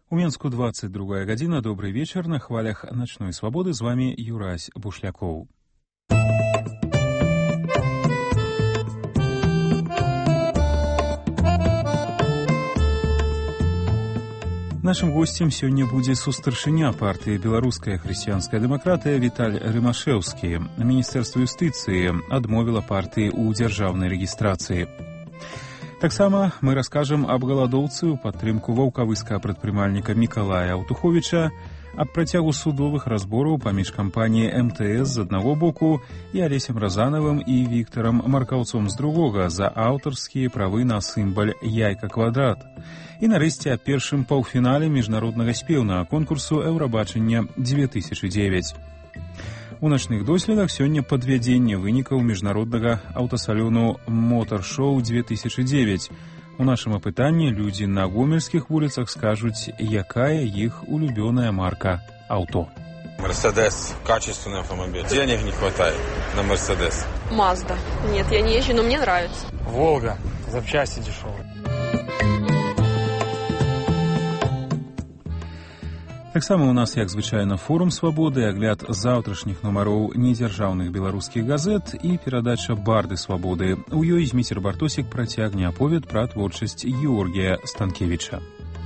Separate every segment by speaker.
Speaker 1: У Менску 22 гадзіна. Добрый вечер. На хвалях «Ночной свободы» з вами Юрась Бушлякоў. Нашим гостем сёння будзе сустаршыня партыі «Беларуская хрысціянская дэмакратыя» Віталь Рымашэўскі. Міністэрства юстыцыі адмовіла партыі ў дзяржаўнай рэгістрацыі. Таксама мы раскажам аб галадоўцы ў падтрымку ваўкавыскага прадпрымальніка Мікалая Аўтуховіча, аб працягу судовых разбораў паміж кампаніяй МТС з аднаго боку і Алесем Разанавым і Віктарам Маркаўцом з другога за аўтарскія правы на сімвал яйка-квадрат. І нарэшце аб першым паўфінале міжнароднага спеўнага конкурсу «Еўрабачання-2009». У начных доследах сёння падвядзенне вынікаў міжнароднага аўтасалону «Мотар-шоу-2009». У нашым апытанні людзі на гомельскіх вуліцах скажуць, якая іх улюбёная марка аўто.
Speaker 2: Мерседес – качественный автомобиль. Денег не хватает на Мерседес.
Speaker 3: Мазда. Нет, я не езжу, но мне нравится.
Speaker 4: Волга. Запчасти дешевые.
Speaker 1: Таксама у нас, як звычайна, форум свабоды, агляд заўтрашніх нумароў недзяржаўных беларускіх газет і перадача «Барды свабоды». У ёй Зміцер Бартосік працягне аповед пра творчасць Георгія Станкевіча.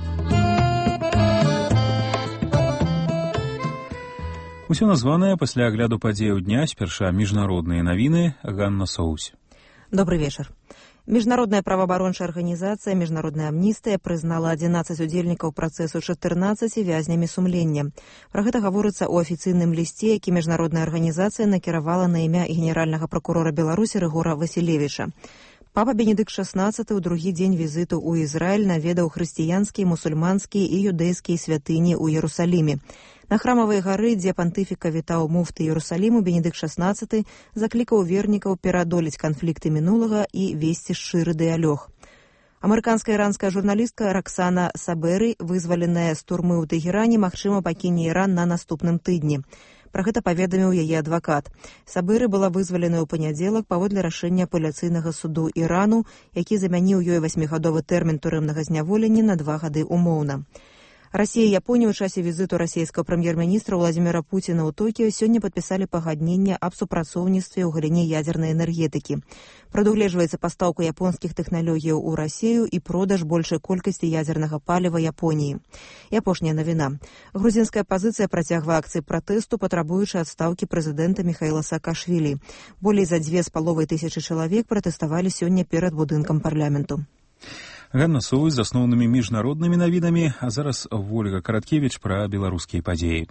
Speaker 1: Усё названае пасля агляду падзеяў дня спярша міжнародныя навіны. Ганна Соусь.
Speaker 5: Добрый вечер. Международная правоабарончая организация «Международная амністыя» признала 11 удзельнікаў працэсу 14 вязнямі сумлення. Пра гэта гаворыцца ў афіцыйным лісце, які міжнародная арганізацыя накіравала на імя генеральнага пракурора Беларусі Рыгора Васілевіча. Папа Бенедыкт XVI ў другі дзень візіту ў Ізраіль наведаў хрысціянскія, мусульманскія і юдэйскія святыні ў Іерусаліме. На храмавай гары, дзе пантыфіка вітаў муфты Іерусаліму, Бенедыкт XVI заклікаў вернікаў пераадолець канфлікты мінулага і весці шчыры дыялог. Амерыканская іранская журналістка Роксана Сабэры, вызваленая з турмы ў Тэгеране, магчыма, пакіне Іран на наступным тыдні. Пра гэта паведаміў яе адвакат. Сабэры была вызваленая ў панядзелак паводле рашэння апеляцыйнага суду Ірану, які замяніў ёй 8-гадовы тэрмін турэмнага зняволення на 2 гады умоўна. Россия и Япония ў часе візіту расійскага прэм'ер-міністра Владимира Путина ў Токіо сёння падпісалі пагадненне аб супрацоўніцтве ў галіне ядзернай энергетыкі. Прадугледжваецца пастаўка японскіх тэхналогіяў у Расію і продаж большай колькасці ядзернага паліва Японіі. І апошняя навіна. Грузінская апазіцыя працягвае акцыі пратэсту, патрабуючы адстаўкі прэзідэнта Міхаіла Саакашвілі. Болей за 2500 чалавек пратэставалі сёння перад будынкам парламенту.
Speaker 1: Ганна Соусь з асноўнымі міжнароднымі навінамі, а зараз Вольга Караткевіч пра беларускія падзеі.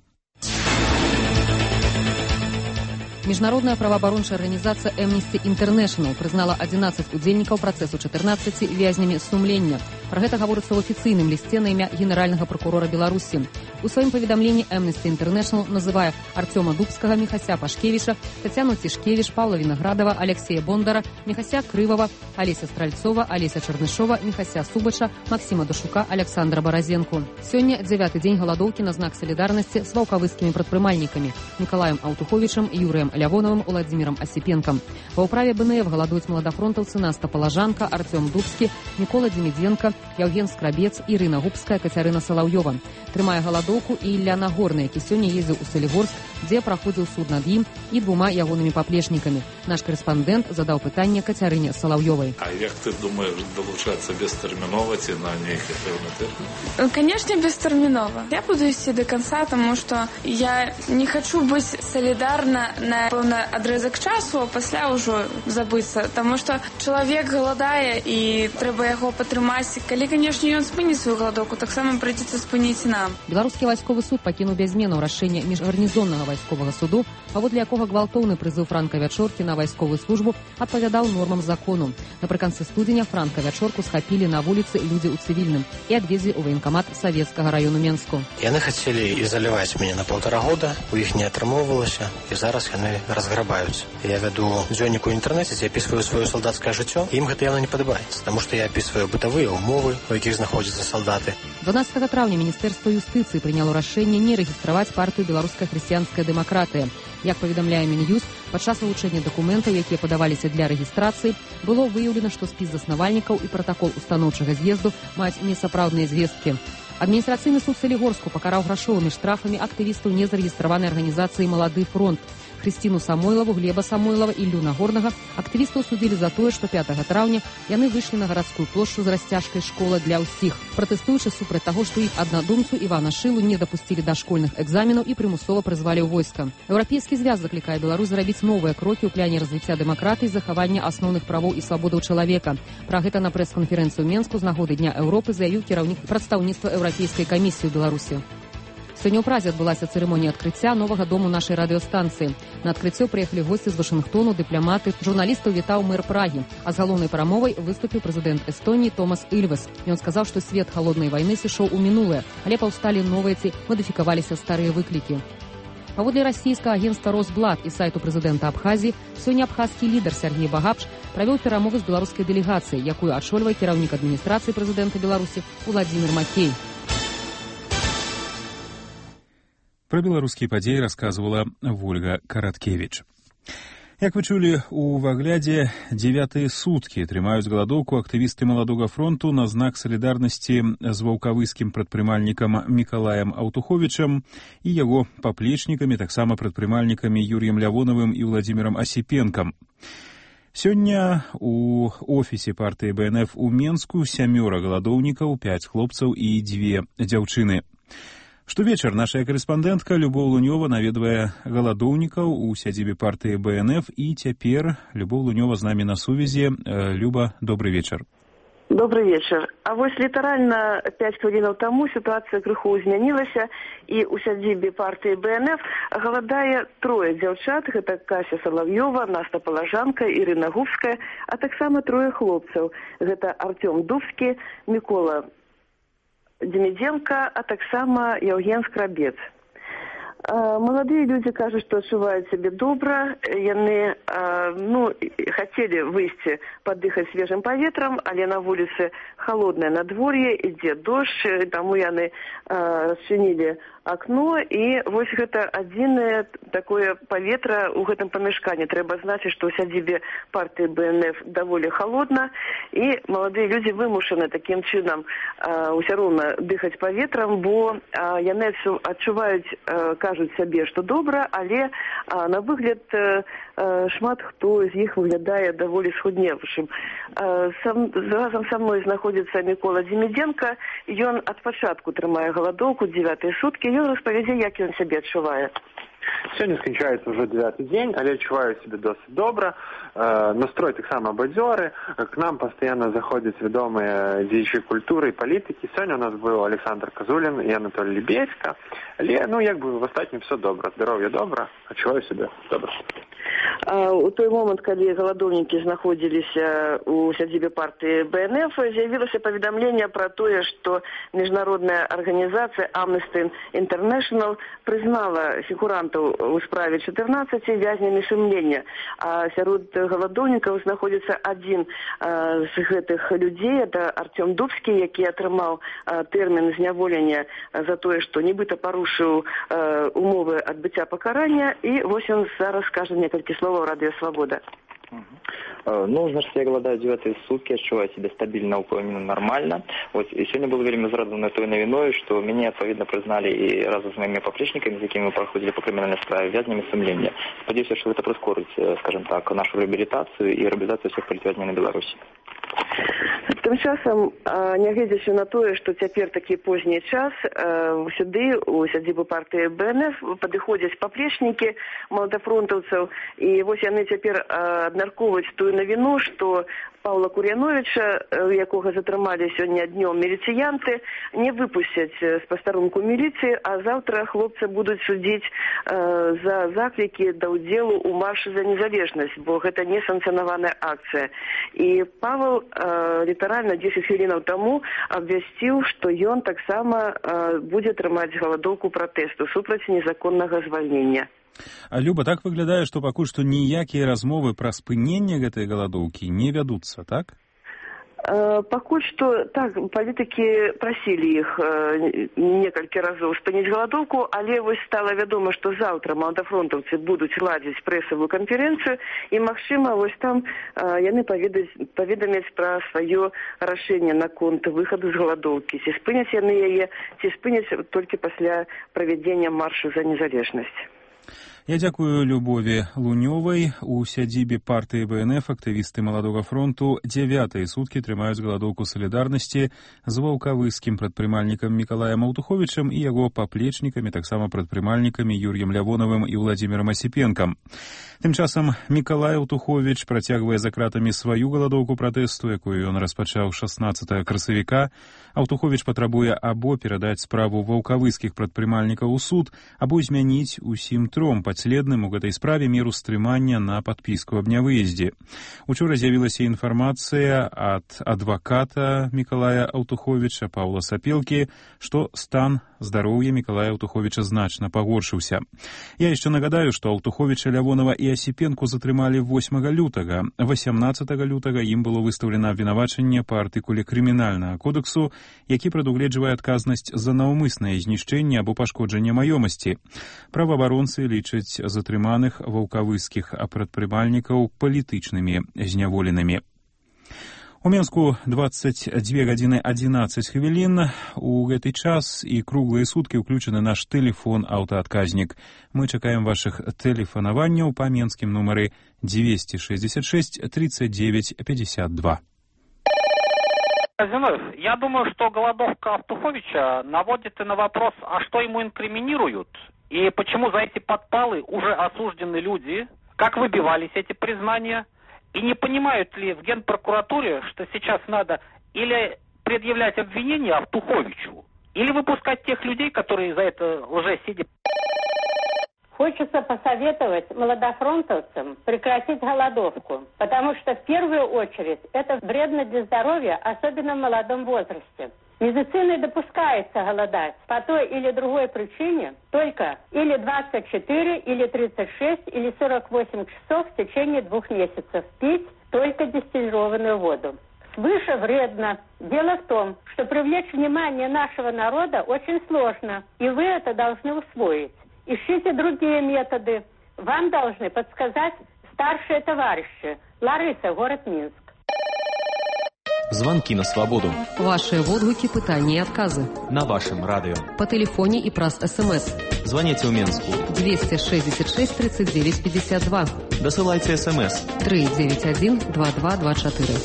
Speaker 6: Международная правоабарончая организация Amnesty International признала 11 удзельнікаў працэсу 14 вязнямі сумлення. Пра гэта гаворыцца ў афіцыйным лісце на імя генеральнага прокурора Беларусі. У сваім паведамленні Amnesty International называе Артёма Дубскага, Міхася Пашкевіча, Тацяну Цішкевіч, Павла Вінаградова, Алексея Бондара, Міхася Крывава, Алеся Стральцова, Алеся Чарнышова, Міхася Субача, Максима Дашука, Александра Баразенку. Сёння 9-й дзень галадоўкі на знак салідарнасці з ваўкавыскімі прадпрымальнікамі Мікалаем Аўтуховічам, Юрыем Лявоновым, Владимиром Осипенком. Ва ўправе БНФ галадуюць маладафронтаўцы Наста Палажанка, Артём Дубскі, Мікола Демиденко, Яўген Скрабец, Ірына Губская, Кацярына Салаўёва. Трымае галадоўку і Ілля Нагорны, які сёння ездзіў у Салігорск, дзе праходзіў суд над ім і 2 ягонымі паплечнікамі. Наш корэспандэнт задаў пытанне Кацярыне Салаўёвай.
Speaker 7: А як ты думаешь долучаться бестэрмінова ці на нейкі пэўны тэрмін?
Speaker 8: Конечно, бестэрмінова. Я буду ісці до конца, тому что я не хочу быть солидарна на пэўны адрезак часу, а пасля ўжо забыцца, тому что чалавек галадае і трэба яго падтрымаць. Калі, канешне, ён спыніць сваю галадоўку, таксама прыйдзецца спыніць нам.
Speaker 6: Беларускі вайсковы суд пакінуў без зменаў рашэнне міжгарнізоннага вайсковага суду, паводле якога гвалтоўны прызыў Франка Вячоркі на вайсковую службу адпавядаў нормам закону. Напрыканцы студзеня Франка Вячорку схапілі на вуліцы людзі ў цывільным і адвезлі ў ваенкамат савецкага раёну Менску.
Speaker 9: Яны хацелі ізаляваць мяне на 1,5 года, у іх не атрымоўвалася, і зараз яны разграбаюць. Я вяду дзённік у інтэрнэце, дзе апісваю сваё салдацкае жыццё, ім гэта явно не падабаецца, таму што я апісваю бытавыя ўмовы, у якіх знаходзяцца салдаты.
Speaker 6: 12 траўня Міністэрства юстыцыі прыняло рашэнне не рэгістраваць партыю «Беларуская хрысціянская дэмакратыя». Як паведамляе Мін'юст, падчас вывучэння дакументаў, якія падаваліся для рэгістрацыі, было выяўлена, што спіс заснавальнікаў і пратакол устаноўчага з'езду маюць несапраўдныя звесткі. Адміністрацыйны суд Салігорску пакараў грашовымі штрафамі актывістаў незарэгістраванай арганізацыі «Малады фронт». Хрысціну Самойлаву, Глеба Самойлава і Іллю Нагорнага актывістаў судзілі за тое, што 5 траўня яны выйшлі на гарадскую плошчу з расцяжкай «Школа для ўсіх», пратэстуючы супраць таго, што іх аднадумцу Івана Шылу не дапусцілі да школьных экзаменаў і прымусова прызвалі ў войска. Еўрапейскі звяз заклікае Беларусь зрабіць новыя крокі ў пляне развіцця дэмакратыі і захавання асноўных правоў і свабодаў чалавека. Пра гэта на прэс-канферэнцыю ў Менску з нагоды Дня Еўропы заявіў кіраўнік прадстаўніцтва Еўрапейскай камісіі ў Беларусі. Сёння ў Празе адбылася цырымонія адкрыцця новага дому нашай радыёстанцыі. На адкрыццё прыехалі госці з Вашынгтону, дыпламаты, журналістаў вітаў мэр Прагі. А з галоўнай прамовай выступіў прэзідэнт Эстоніі Томас Ільвес. Ён сказаў, што свет халоднай вайны сышоў у мінулае, але паўсталі новыя ці мадыфікаваліся старыя выклікі. Паводле расійскага агенцтва «Росблат» і сайту прэзідэнта Абхазіі, сёння абхазскі лідар Сергей Багапш правёў перамовы з беларускай дэлегацыяй, якую ачольвае кіраўнік адміністрацыі прэзідэнта Беларусі Уладзімір Макей.
Speaker 1: Пра беларускія падзеі расказвала Вольга Караткевіч. Як вы чулі у выглядзе, 9-тыя суткі трымаюць галадоўку актывісты «Маладога фронту» на знак салідарнасці з ваўкавыскім прадпрымальнікам Мікалаем Аўтуховічам і яго паплечнікамі, таксама прадпрымальнікамі Юрыем Лявонавым і Владзімірам Асіпенкам. Сёння у офісе партыі БНФ у Менску 7 галадоўнікаў, 5 хлопцаў і 2 дзяўчыны. Штовечар нашая карэспандэнтка Любоў Лунёва наведвае галадоўнікаў у сядзібе партыі БНФ, і цяпер Любоў Лунёва з намі на сувязі. Люба, добрый вечар.
Speaker 10: Добрый вечар. А вось літаральна 5 хвілінаў таму сітуацыя крыху змянілася, і ў сядзібе партыі БНФ галадае 3 дзяўчат, гэта Кася Салав'ёва, Наста Палажанка, Ірына Губская, а таксама 3 хлопцаў. Гэта Артём Дубскі, Мікола Демиденко, а таксама Яўген Скрабец. Маладыя людзі кажуць, што адчуваюць сябе добра. Яны хацелі выйсці падыхаць свежым паветрам, але на вуліцы халоднае надвор'е, ідзе дождж, таму яны расчынілі акно, і вось гэта адзінае такое паветра ў гэтым памяшканні. Трэба значыць, што ў сядзібе партыі БНФ даволі халодна, і маладыя людзі вымушаны такім чынам ўсё роўна дыхаць паветрам, бо яны адчуваюць, кажуць сабе, што добра, але на выгляд шмат хто з іх выглядае даволі схудневшым. Разам са мной знаходзіцца Мікола Демиденко. Ён ад пачатку трымае галадоўку 9-тыя суткі. Ён распавядзе, як ён сябе адчувае.
Speaker 11: Сёння сканчаецца ўжо 9-й дзень, але адчуваю сябе досыць добра. Настрой таксама бадзёры. К нам пастаянна заходзяць вядомыя дзеячы культуры і палітыкі. Сёння у нас быў Александр Казулін і Анатолий Лебедька. Але, в астатнім все добра. Здароўе добра. Адчуваю сябе добра.
Speaker 10: У той момант, калі галадоўнікі знаходзіліся ў сядзібе партыі БНФ, з'явілася паведамленне пра тое, што міжнародная арганізацыя Amnesty International прызнала фігурантаў у справе 14 вязнямі сумлення. А сярод галадоўнікаў знаходзіцца адзін з гэтых людзей, это Артём Дубскі, які атрымаў тэрмін зняволення за тое, што нібыта парушыў умовы адбыцця пакарання, і вось ён зараз скажа некалькі словаў «Радио Свобода».
Speaker 12: Значит, я голодаю 9-тые сутки, отчуваю себя стабильно, упомянно, нормально. И сегодня был вельми зарадован той новиной, что меня, отповедно, признали и разом с моими поплечниками, с якими мы проходили по криминальной справе, вязнями сумления. Сподіваюся, что это прискорит, скажем так, нашу реабилитацию и реабилитацию всех політвязнів на Беларуси.
Speaker 10: Тым часам, нягледзячы на тое, што цяпер такі позні час, сюды, у сядзібу партыі БНФ, падыходзяць паплечнікі маладафронтаўцаў, і вось яны цяпер абмяркоўваюць тую навіну, што Паўла Кур'яновіча, якога затрымалі сёння днём міліцыянты, не выпусцяць з пастарунку міліцыі, а заўтра хлопцы будуць судзіць за заклікі да ўдзелу ў маршы за незалежнасць, бо гэта не санкцыянаваная акцыя. І Павел літаральна 10 хвілінаў таму абвясціў, што ён таксама будзе трымаць галадоўку пратэсту супраць незаконнага звальнення.
Speaker 1: Люба, так выглядае, што пакуль што ніякія размовы пра спыненне гэтай галадоўкі не вядуцца, так?
Speaker 10: Пакуль што так палітыкі прасілі іх некалькі разоў спыніць галадоўку, але вось стала вядома, што заўтра маладафронтаўцы будуць ладзіць прэсавую канферэнцыю і, магчыма, вось там яны паведамяць пра сваё рашэнне наконт выхаду з галадоўкі. Ці спыняць яны яе, ці спыняць толькі пасля правядзення маршу за незалежнасць.
Speaker 1: Я дзякую Любові Лунёвай. У сядзібе партыі БНФ актывісты Маладога фронту 9-е суткі трымаюць галадоўку салідарнасці з ваўкавыскім прадпрымальнікам Мікалаем Аўтуховічам і яго паплечнікамі, таксама прадпрымальнікамі Юр'ем Лявонавым і Владзімірам Асіпенкам. Тым часам Мікалай Аўтуховіч працягвае за кратамі сваю галадоўку пратэсту, якую ён распачаў 16 красавіка. Аўтуховіч патрабуе або перадаць справу ваўкавыскіх прадпрымальнікаў у суд, або змяніць усім тром падследным у гэтай справе меру стрымання на падпіску аб нявыездзе. Учора з'явілася інфармацыя ад адваката Мікалая Аўтуховіча Паўла Сапелкі, што стан здароўя Мікалая Аўтуховіча значна пагоршыўся. Я яшчэ нагадаю, што Аўтуховіча, Лявонава і Асіпенку затрымалі 8 лютага. 18 лютага ім было выстаўлена абвінавачанне па артыкуле крымінальнага кодексу, які прадугледжвае адказнасць за наўмыснае знішчэнне або пашкоджанне маёмасці. Праваабаронцы лічаць затрыманых ваўкавыскіх прадпрымальнікаў палітычнымі зняволенымі. У Менску 22 гадзіны 11 хвілін. У гэты час і круглыя суткі ўключаны наш тэлефон-аўтаадказнік. Мы чакаем вашых тэлефанаванняў па менскім нумары 266 39 52.
Speaker 13: Зиновьев, я думаю, что голодовка Аўтуховича наводит и на вопрос, а что ему инкриминируют, и почему за эти подпалы уже осуждены люди, как выбивались эти признания, и не понимают ли в Генпрокуратуре, что сейчас надо или предъявлять обвинения Аўтуховичу, или выпускать тех людей, которые за это уже сидят.
Speaker 14: Хочется посоветовать молодофронтовцам прекратить голодовку, потому что в первую очередь это вредно для здоровья, особенно в молодом возрасте. Медициной допускается голодать по той или другой причине только или 24, или 36, или 48 часов в течение 2 месяцев. Пить только дистиллированную воду. Свыше вредно. Дело в том, что привлечь внимание нашего народа очень сложно, и вы это должны усвоить. Ищите другие методы. Вам должны подсказать старшие товарищи. Лариса, город Минск.
Speaker 15: Звонки на свободу.
Speaker 6: Ваши отгуки, пытания и отказы. На
Speaker 15: вашем радио.
Speaker 6: По телефоне и праз СМС.
Speaker 15: Звоните в Минску.
Speaker 6: 266 39 52.
Speaker 15: Досылайте СМС.
Speaker 6: 391 2224.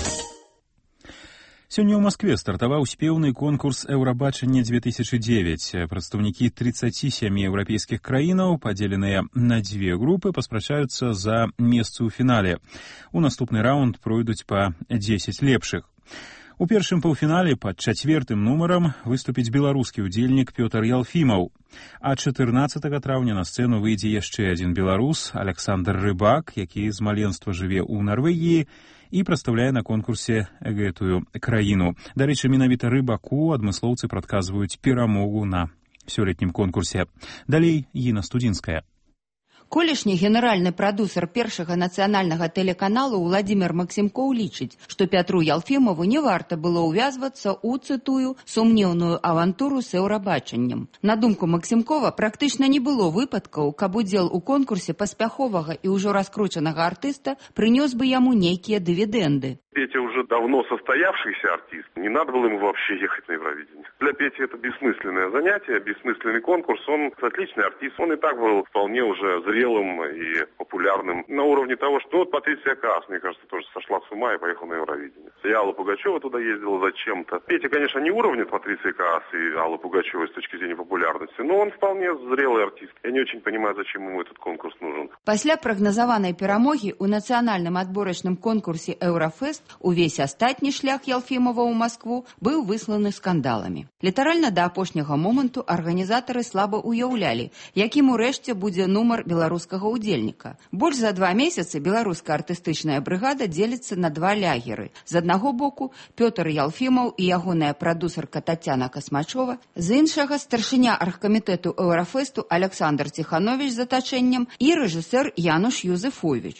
Speaker 1: Сёння ў Маскве стартаваў спеўны конкурс «Еўрабачанне-2009». Прадстаўнікі 37 еўрапейскіх краінаў, падзеленыя на 2 групы, паспрачаюцца за месцы ў фінале. У наступны раунд пройдуць па 10 лепшых. У першым паўфінале пад 4-м нумарам выступіць беларускі ўдзельнік Пётр Ялфімаў. А 14 траўня на сцэну выйдзе яшчэ адзін беларус, Александр Рыбак, які з маленства жыве ў Нарвегіі і прадстаўляе на конкурсе гэтую краіну. Дарэчы, менавіта Рыбаку адмыслоўцы прадказваюць перамогу на сёлетнім конкурсе. Далей Іна Студзінская.
Speaker 16: Колішні генеральны прадусер першага нацыянальнага тэлеканалу Владзімір Максімкоў лічыць, што Пятру Ялфімаву не варта было ўвязвацца ў, цытую, сумнеўную авантуру з еўрабачаннем. На думку Максімкова, практычна не было выпадкаў, каб удзел у конкурсе паспяховага і ўжо раскручанага артыста прынёс бы яму нейкія дывідэнды.
Speaker 17: Петя уже давно состоявшийся артист, не надо было ему вообще ехать на Евровидение. Для Пети это бессмысленное занятие, бессмысленный конкурс, он отличный артист, он и так был вполне уже зрелым и популярным на уровне того, что вот Патриция Каас, мне кажется, тоже сошла с ума и поехала на Евровидение. И Алла Пугачева туда ездила зачем-то. Петя, конечно, не уровня Патриции Каас и Аллы Пугачевой с точки зрения популярности, но он вполне зрелый артист. Я не очень понимаю, зачем ему этот конкурс нужен.
Speaker 16: Пасля прагназаванай перамогі ў нацыянальным адборачным конкурсе «Еўрафест» увесь астатні шлях Ялфімова ў Маскву быў высланы скандаламі. Літаральна да апошняга моманту арганізатары слаба ўяўлялі, якім урэшце будзе нумар беларускага ўдзельніка. Больш за 2 месяцы беларуская артыстычная брыгада дзеліцца на 2 лягеры. З аднаго боку Пётр Ялфімаў і ягоная прадусерка Тацяна Касмачова, з іншага старшыня аргкамітэту Еўрафесту Александр Ціхановіч з атачэннем і рэжысэр Януш Юзефовіч.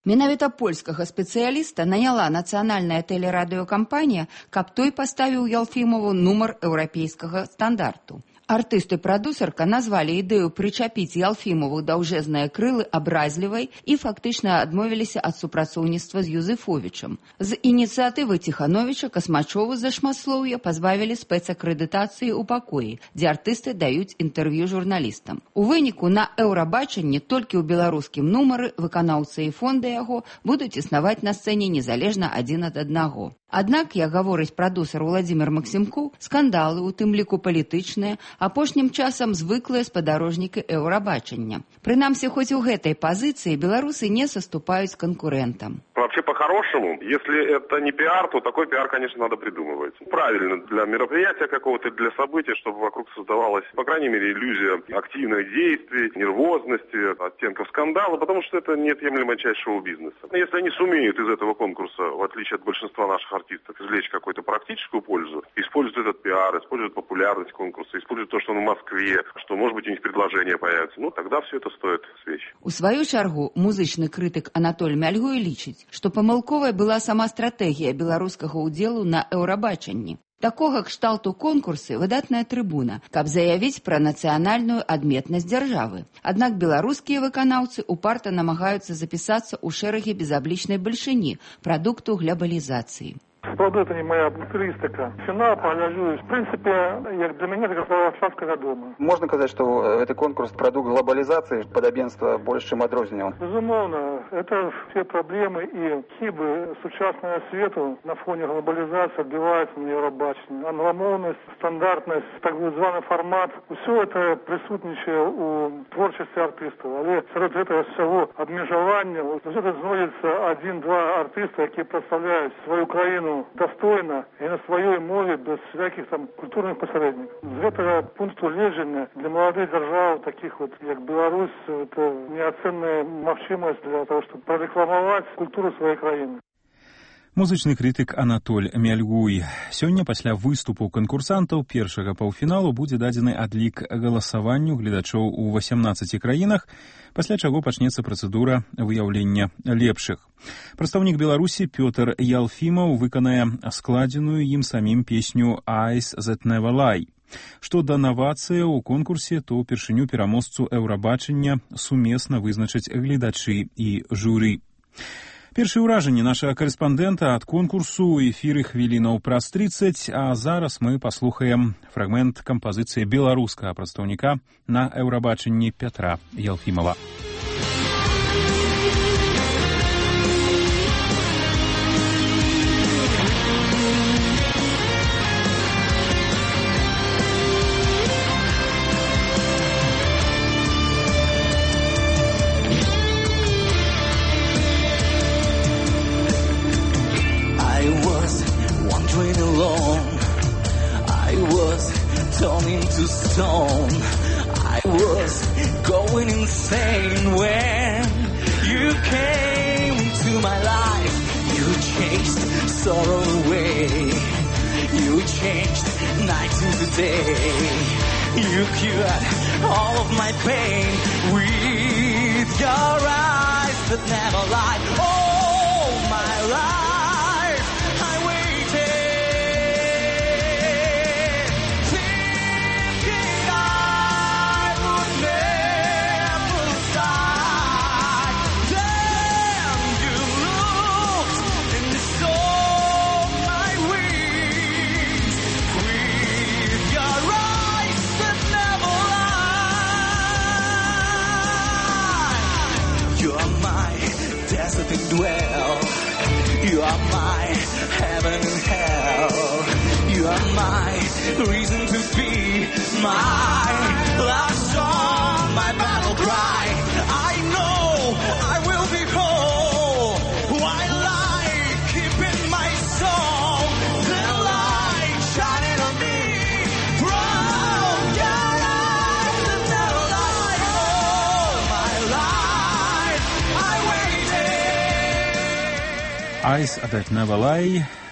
Speaker 16: Менавіта польскага спецыяліста наняла нацыянальная тэлерадыёкампанія, каб той паставіў Ялфімову нумар еўрапейскага стандарту. Артыст і прадусарка назвалі ідэю прычапіць Ялфімову даўжэзныя крылы абразлівай і фактычна адмовіліся ад супрацоўніцтва з Юзефовічам. З ініцыятывы Ціхановіча Касмачову за шматслоўе пазбавілі спецакрэдытацыі ў пакоі, дзе артысты даюць інтэрв'ю журналістам. У выніку на еўрабачанні толькі ў беларускім нумары выканаўцы і фонды яго будуць існаваць на сцэне незалежна адзін ад аднаго. Аднак, як гаворыць прадусар Владзімир Максімку, скандалы, у тым ліку палітычныя, апошнім часам звыклыя спадарожнікі еўрабачання. Прынамсі, хоць у гэтай пазіцыі беларусы не саступаюць конкурентам.
Speaker 17: Вообще, по-хорошему, если это не пиар, то такой пиар, конечно, надо придумывать. Правильно, для мероприятия какого-то, для события, чтобы вокруг создавалась, по крайней мере, иллюзия активных действий, нервозности, оттенков скандала, потому что это неотъемлемая часть шоу-бизнеса. Если они сумеют из этого конкурса, в отличие от большинства наших артистов, извлечь какую-то практическую пользу, используют этот пиар, используют популярность конкурса, используют то, что он в Москве, что, может быть, у них предложения появятся, тогда все это стоит свеч.
Speaker 16: У сваю чаргу музычны крытык Анатоль Мяльгой лічыць, што памылковай была сама стратэгія беларускага ўдзелу на еўрабачанні. Такога кшталту конкурсы выдатная трыбуна, каб заявіць пра нацыянальную адметнасць дзяржавы. Аднак беларускія выканаўцы упарта намагаюцца запісацца ў шэрагі безаблічнай бальшыні, прадукту глобалізацыі.
Speaker 18: Правда, это не моя стилистика. Финал погляжу. В принципе, для меня это как шапка дома.
Speaker 19: Можно сказать, что это конкурс продукт глобализации, подобенство больше, чем адрозненного?
Speaker 18: Безумовно. Это все проблемы и хибы сучасного свету на фоне глобализации отбиваются на Евробачении. Англомовность, стандартность, так званый формат. Все это присутствует у творчестве артистов. Але среди этого всего обмежевания, это знаходится один-два артиста, которые представляют свою краину достойно и на своей мове, без всяких там культурных посередников. З этого пункту гледжання для молодых держав, таких вот, как Беларусь, это неоценная махчимость для того, чтобы прорекламовать культуру своей краины.
Speaker 1: Музычны крытык Анатоль Мяльгуй. Сёння пасля выступу канкурсантаў першага паўфіналу будзе дадзены адлік галасаванню гледачоў у 18 краінах, пасля чаго пачнецца працэдура выяўлення лепшых. Прадстаўнік Беларусі Пётр Ялфімаў выканае складзеную ім самім песню «Eyes That Never Lie». Што да навацыяў у конкурсе, то ўпершыню пераможцу еўрабачання сумесна вызначаць гледачы і журы. Першыя ўражанні нашага карэспандэнта ад конкурсу ў эфіры хвілінаў праз 30, а зараз мы паслухаем фрагмент кампазіцыі беларускага прадстаўніка на еўрабачанні Пятра Ялфімова.
Speaker 20: Turning to stone, I was going insane when you came to my life. You chased sorrow away. You changed night into day. You cured all of my pain with your eyes that never lie. All my life I waited. Dwell. You are my heaven and hell. You are my reason to be, my last song, my battle cry. I know I will be whole while I keep in my soul the light shining on me from your eyes that never lie. All my life I waited.
Speaker 1: «Eyes That Never Lie»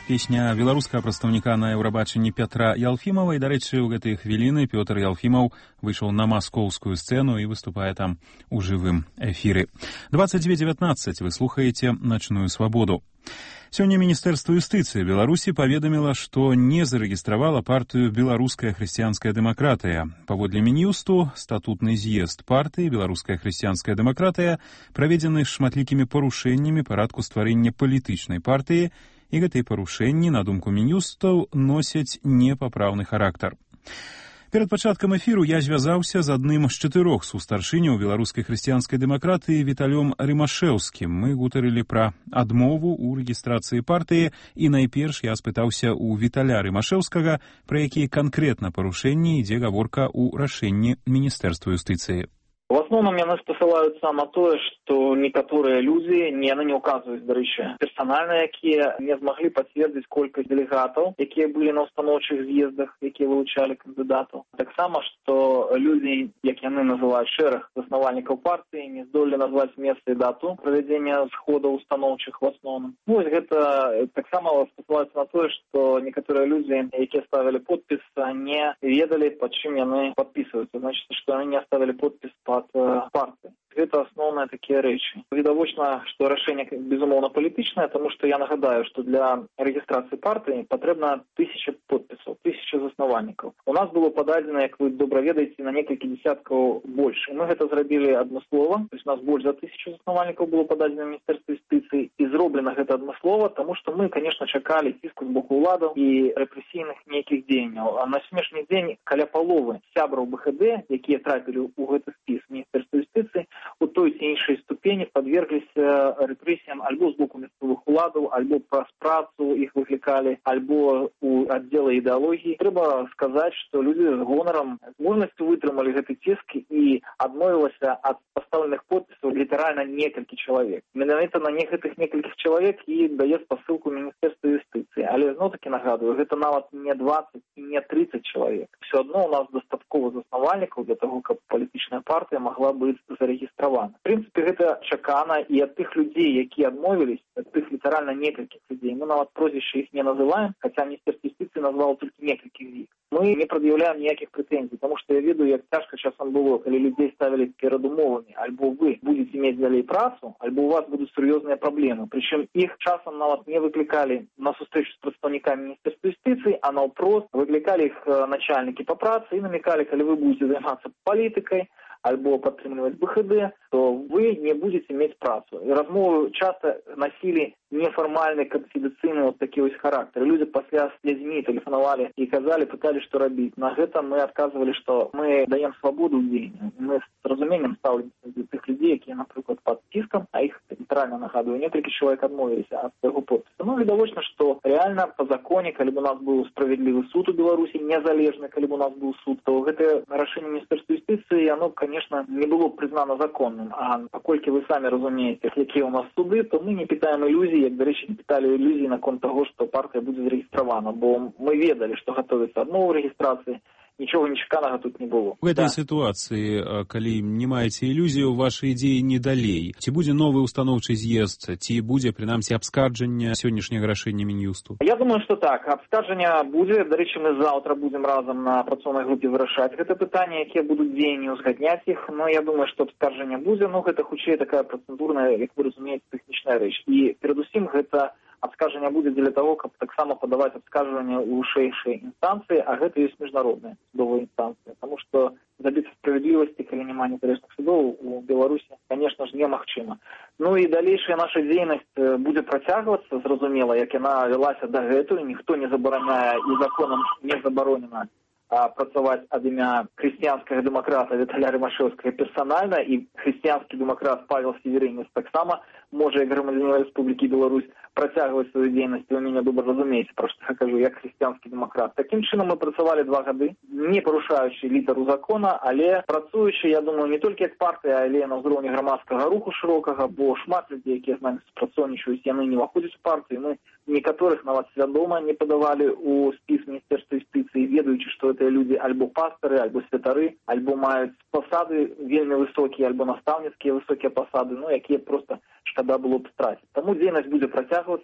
Speaker 1: Песня беларускага прадстаўніка на Еўрабачанні Пятра Ялфімова. І, дарэчы, у гэтыя хвіліны Пётр Ялфімаў выйшаў на маскоўскую сцэну і выступае там у жывым эфіры. 22:19 вы слухаеце «Начную свабоду». Сёння Міністэрства юстыцыі Беларусі паведаміла, што не зарэгістравала партыю «Беларуская хрысціянская дэмакратыя». Паводле Мін'юсту, статутны з'езд партыі «Беларуская хрысціянская дэмакратыя» праведзены з шматлікімі парушэннямі парадку стварэння палітычнай партыі, і гэтыя парушэнні, на думку Мін'юстаў, носяць непапраўны характар. Перад пачаткам эфіру я звязаўся з адным з 4 сустаршыняў беларускай хрысціянскай дэмакратыі Віталём Рымашэўскім. Мы гутарылі пра адмову ў рэгістрацыі партыі, і найперш я спытаўся ў Віталя Рымашэўскага, пра якія канкрэтна парушэнні ідзе гаворка ў рашэнні Міністэрства юстыцыі.
Speaker 21: В основном яны спасылаюцца на тое, што некаторыя людзі, яны не указваюць, дарэчы, персанальна, якія не змаглі пацвердзіць колькасць дэлегатаў, якія былі на устаноўчых з'ездах, якія вылучалі кандыдатаў. Таксама, што людзі, як яны называюць, шэраг заснавальнікаў партыі, не здолелі назваць месца і дату правядзення сходаў устаноўчых в асноўным. Ну, вось гэта таксама спасылаюцца на тое, што некаторыя людзі, якія ставілі подпіс, не ведалі, пад чым яны падпісваюцца. Значыць, што яны не ставілі подпіс пад партыі. Гэта асноўныя такія рэчы. Відавочна, што рашэнне, безумоўна, палітычнае, таму што я нагадаю, што для рэгістрацыі партыі патрэбна 1000 подпісаў, 1000 заснавальнікаў. У нас было пададзена, як вы добра ведаеце, на некалькі дзесяткаў больш. І мы гэта зрабілі адмыслова, то есть у нас больш за 1000 заснавальнікаў было пададзена Міністэрству юстыцыі, і зроблена гэта адмыслова, таму што мы, конечно, чакалі ціску з боку ўладаў і рэпрэсійных нейкіх дзеянняў. А на сённяшні дзень каля паловы сябраў БХД, якія трапілі ў гэты спіс Міністэрства юстыцыі, у той ці іншай ступені падвергліся рэпрэсіям альбо з боку мясцовых уладаў, альбо праз працу іх выклікалі, альбо у аддзелы ідэалогіі. Трэба сказаць, што людзі з гонарам, з мужнасцю вытрымалі гэты ціск і адмовілася ад пастаўленых подпісаў літаральна некалькі чалавек. Менавіта на гэтых некалькіх чалавек і дае спасылку Міністэрства юстыцыі. Але зноў-такі нагадую, гэта нават не 20 і не 30 чалавек. Все адно у нас дастаткова заснавальнікаў для того, каб палітычная партыя магла быць зарэгістравана. В прынцыпе, гэта чакана, і ад тых людзей, якія адмовілись, ад тых літаральна некалькіх людзей, мы нават прозвішча іх не называем, хаця Міністэрства юстыцыі назвало толькі некалькіх з іх. Мы не прад'яўляем ніякіх прэтэнзій, таму што я ведаю, як цяжка часам было, калі людзей ставілі перад умовамі, альбо вы будете мець далей працу, альбо у вас будуць сур'ёзныя праблемы. Прычым іх часам нават не выклікалі на сустрэчу з прадстаўнікамі Міністэрства юстыцыі, а наўпрост выклікалі іх начальнікі па працы і намекалі, калі вы будете займацца палітыкай, альбо падтрымліваць БХД, то вы не будете мець працу. І размовы часто носілі нефармальны, канфідэнцыйны вот такі вось характар. Людзі пасля з людзьмі тэлефанавалі і казалі, пыталі, што рабіць. На гэта мы адказвалі, што мы даем свабоду ў дзеянні. Мы з разуменнем ставіліся да тых людзей, якія, напрыклад, пад ціскам, а іх літаральна нагадую, некалькі чалавек адмовіліся ад свайго подпіса. Ну, відавочна, што рэальна па законе, калі б у нас быў справядлівы суд у Беларусі, незалежны, калі б у нас быў суд, то гэтае рашэнне Міністэрства юстыцыі, яно, конечно, не было признано законным. А паколькі вы самі разумееце, якія у нас суды, то мы не питаем ілюзій, як, дарэчы, не питали ілюзій наконт того, што партыя будзе зарэгістравана, бо мы ведалі, што гатовіцца адмова рэгістрацыі, нічога нечаканага тут не было.
Speaker 1: У гэтай сітуацыі, калі не маеце ілюзію, вашы ідзеі не далей. Ці будзе новы устаноўчы з'езд, ці будзе, прынамсі, абскарджанне сённяшняга рашэння Мін'юсту?
Speaker 21: Я думаю, што так. Абскарджанне будзе. Дарэчы, мы заўтра будзем разам на працоўнай групе вырашаць гэта пытанне, якія будуць дзеянні, узгадняць іх. Но я думаю, што абскарджанне будзе. Ну, гэта хутчэй такая працэдурная, як вы разумееце, тэхнічная рэч. І перадусім гэта абскарджанне будзе для того, каб таксама падаваць абскарджанне ў вышэйшай інстанцыі, а гэта ёсць міжнародная судовая інстанцыя. Таму што добіцца справядлівасці, калі няма незалежных судоў у Беларусі, конечно ж, немагчыма. Ну і далейшая наша дзейнасць будзе працягвацца, зразумела, як яна вялася дагэтуль, ніхто не забараняе і законам не забаронена працаваць ад імя хрысціянскага дэмакрата Віталя Рымашэўскага персанальна, і хрысціянскі дэмакрат Павел Северынец таксама можа, як грамадзянін Рэспублікі Беларусь, працягваць сваю дзейнасць. Вы мяне добра разумееце, пра што я кажу, як хрысціянскі дэмакрат. Такім чынам мы працавалі 2 гады, не парушаючы літару закона, але працуючы, я думаю, не толькі як партыя, але на ўзроўні грамадскага руху шырокага, бо шмат людзей, якія з намі супрацоўнічаюць, яны не ўваходзяць у партыю. Мы некаторых нават свядома не падавалі ў спіс Міністэрства юстыцыі, ведаючы, што гэтыя людзі альбо пастары, альбо святары, альбо маюць пасады вельмі высокія, альбо настаўніцкія высокія пасады, ну, якія проста шкада было б страціць. Таму дзейнасць будзе працягвацца.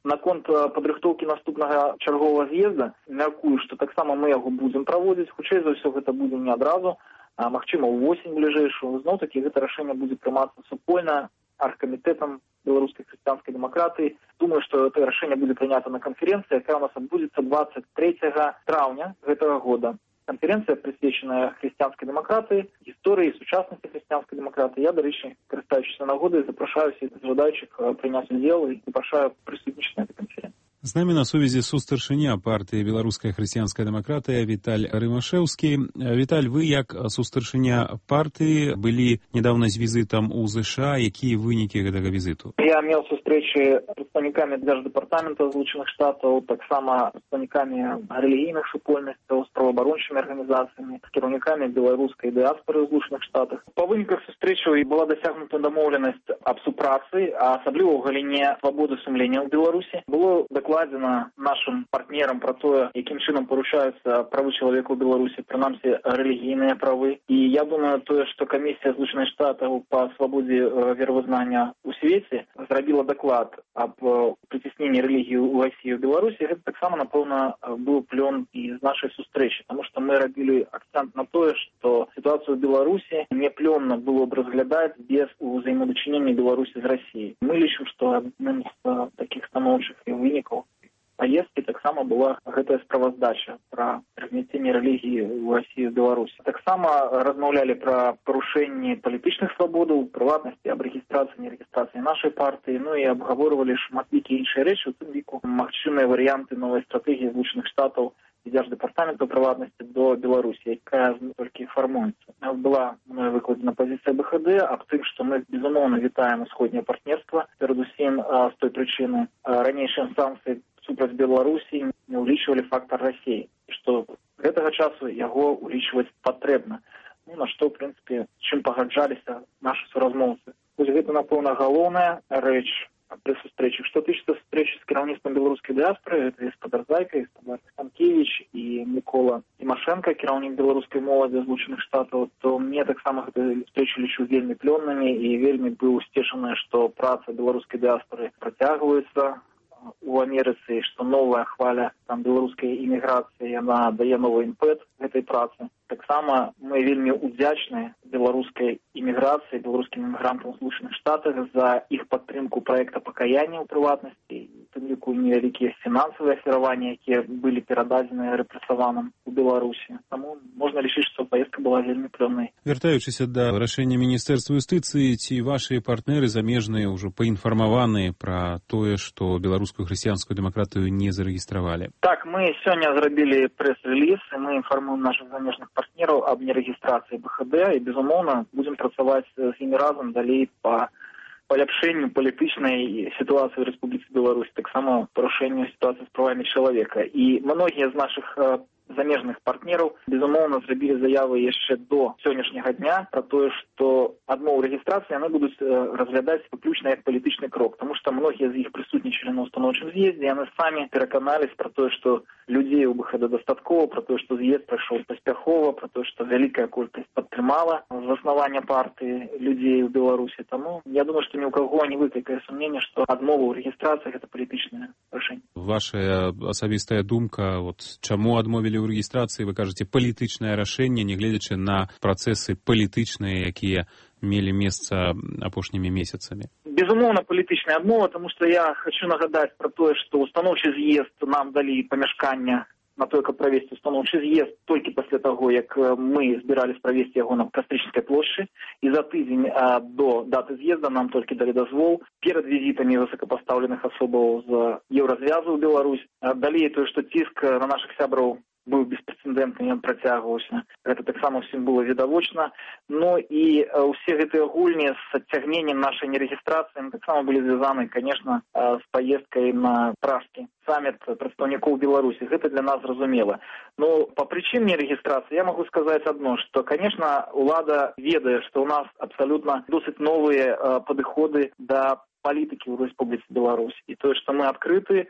Speaker 21: Наконт падрыхтоўкі наступнага чарговага з'езда, мяркую, што таксама мы яго будзем праводзіць. Хутчэй за ўсё гэта будзе не адразу, а магчыма ў восень бліжэйшую. Зноў-такі гэта рашэнне будзе прымацца супольна аргкамітэтам беларускай хрысціянскай дэмакратыі. Думаю, што гэта рашэнне будзе прынята на канферэнцыі, якая у нас адбудзецца 23 траўня гэтага года. Канференція, прысвечаная хрысціянскай дэмакратыі, гісторыі і сучаснасці хрысціянскай дэмакратыі. Я, дарэчы, карыстаючыся нагодай, запрашаю всіх жадаючых прыняць удзел і запрашаю прысутнічаць на этой канференцыі.
Speaker 1: З намі на сувязі сустаршыня партыі беларуская хрысціянская дэмакратыя Віталь Рымашэўскі. Віталь, вы як сустаршыня партыі былі нядаўна з візітам у ЗША. Якія вынікі гэтага візіту?
Speaker 21: Я меў сустрэчы з прадстаўнікамі Дзярждэпартамента Злучаных Штатаў, таксама прадстаўнікамі рэлігійных супольнасцяў, з праваабарончымі арганізацыямі, з кіраўнікамі беларускай дыаспары ў Злучаных Штатах. Па выніках сустрэчаў была дасягнута дамоўленасць аб супрацы, а асабліва ў галіне свабоды сумлення ў Беларусі. Было дакладзена нашим партнерам про то, якім чынам парушаюцца правы чалавека ў Беларусі, прынамсі рэлігійныя правы. І я думаю, тое, што камісія Злучаных Штатаў па свабодзе веравызнання ў свеце зрабіла даклад аб прыцісненні рэлігіі ў Расіі ў Беларусі, гэта таксама, напэўна, быў плён і з нашай сустрэчы, таму што мы рабілі акцэнт на тое, што сітуацыю ў Беларусі няплённа было б разглядаць без узаемадачынення Беларусі з Расіяй. Мы лічым, што адным з такіх станоўчых вынікаў паездкі таксама была гэтая справаздача пра прыгняценне рэлігіі ў Расіі і Беларусі. Таксама размаўлялі пра парушэнні палітычных свабодаў, прыватнасці, аб рэгістрацыі, нерэгістрацыі нашай партыі, ну і абгаворвалі шматлікія іншыя рэчы, у тым ліку магчымыя варыянты новай стратэгіі Злучаных Штатаў і Дзярждэпартамента прыватнасці до Беларусі, якая толькі фармуецца. Была мною выкладзена пазіцыя БХД аб тым, што мы, безумоўна, вітаем усходняе партнерства, перадусім з той прычыны ранейшыя санкцыі супраць Беларусі не ўлічвалі фактар Расіі, што гэтага часу яго ўлічваць патрэбна. Ну, на што, в прынцыпе, чым пагаджаліся нашы суразмоўцы. Вось гэта, напэўна, галоўная рэч пры сустрэчы. Што тычыцца сустрэчы з кіраўніцтвам беларускай дыаспоры, гэта гаспадар Зайка, гаспадар Станкевіч і Мікола Тимошенко, кіраўнік беларускай моладзі Злучаных Штатаў, то мне таксама гэтыя сустрэчы лічу вельмі плённымі і вельмі быў сцешаны, што праца беларускай дыаспоры працягваецца у Амерыцы, што новая хваля там беларускай іміграцыі, яна дае новы імпэт гэтай працы. Таксама мы вельмі удзячныя беларускай іміграцыі, беларускім імігрантам у Злучаных Штатах за іх падтрымку праекта пакаяння ў прыватнасці, у тым ліку невялікія фінансавыя ахвяраванні, якія былі перададзеныя рэпрэсаваным у Беларусі. Таму можна лічыць, што паездка была вельмі плённай.
Speaker 1: Вяртаючыся да рашэння Міністэрства юстыцыі, ці вашыя партнеры замежныя ўжо паінфармаваныя пра тое, што беларускую хрысціянскую дэмакратыю не зарэгістравалі?
Speaker 21: Так, мы сёння зрабілі прэс-рэліз, і мы інфармуем нашых замежных партнераў аб нерэгістрацыі БХД, і, безумоўна, будзем працаваць з імі разам далей па паляпшэнню палітычнай сітуацыі ў Рэспубліцы Беларусь, таксама парушэнню сітуацыі з правамі чалавека. І многія з нашых замежных партнераў, безумоўна, зрабілі заявы яшчэ до сённяшняга дня пра тое, што адмову рэгістрацыі яны будуць разглядаць выключна як палітычны крок, таму што многія з іх прысутнічалі на устаноўчым з'ездзе, яны самі пераканаліся пра тое, што людзей у БХД дастаткова, пра тое, што з'езд прайшоў паспяхова, пра тое, што вялікая колькасць падтрымала заснавання партыі людзей у Беларусі. Таму я думаю, што ні ў каго не выклікае сумнення, што адмова ў рэгістрацыі гэта палітычнае рашэнне.
Speaker 1: Ваша асабістая думка, чаму адмовілі ў рэгістрацыі, вы кажаце, палітычнае рашэнне, нягледзячы на працэсы палітычныя, якія мелі месца апошнімі месяцамі?
Speaker 21: Безумоўна, палітычная адмова, тому што я хочу нагадаць пра тое, што устаноўчы з'езд нам далі памяшкання на тое, каб правесці устаноўчы з'езд толькі пасля таго, як мы збірались правесці яго на Кастрычніцкай плошчы, і за тыдзень до даты з'езда нам толькі далі дазвол перад візітамі высокапастаўленых асобаў з Еўразвязу ў Беларусь. Далей тое, што ціск на нашых сябраў быў беспрэцэдэнтны, ён працягваўся. Гэта таксама ўсім было відавочна. Ну і ўсе гэтыя гульні з адцягненнем нашай нерэгістрацыі таксама былі звязаны, конечно, з паездкай на пражскі саміт прадстаўнікоў Беларусі. Гэта для нас зразумела. Но па прычыне нерэгістрацыі я магу сказаць адно, што, конечно, улада ведае, што ў нас абсалютна досыць новыя падыходы да палітыкі ў Рэспубліцы Беларусь. І тое, што мы адкрыты,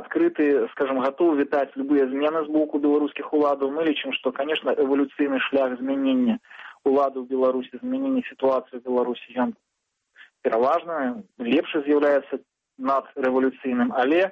Speaker 21: скажем, готовы вітаць любыя змены з боку беларускіх уладаў. Мы лічым, што, конечно, эвалюцыйны шлях змянення улады ў Беларусі, змянення сітуацыі ў Беларусі, ён пераважна лепшы з'яўляецца надрэвалюцыйным, але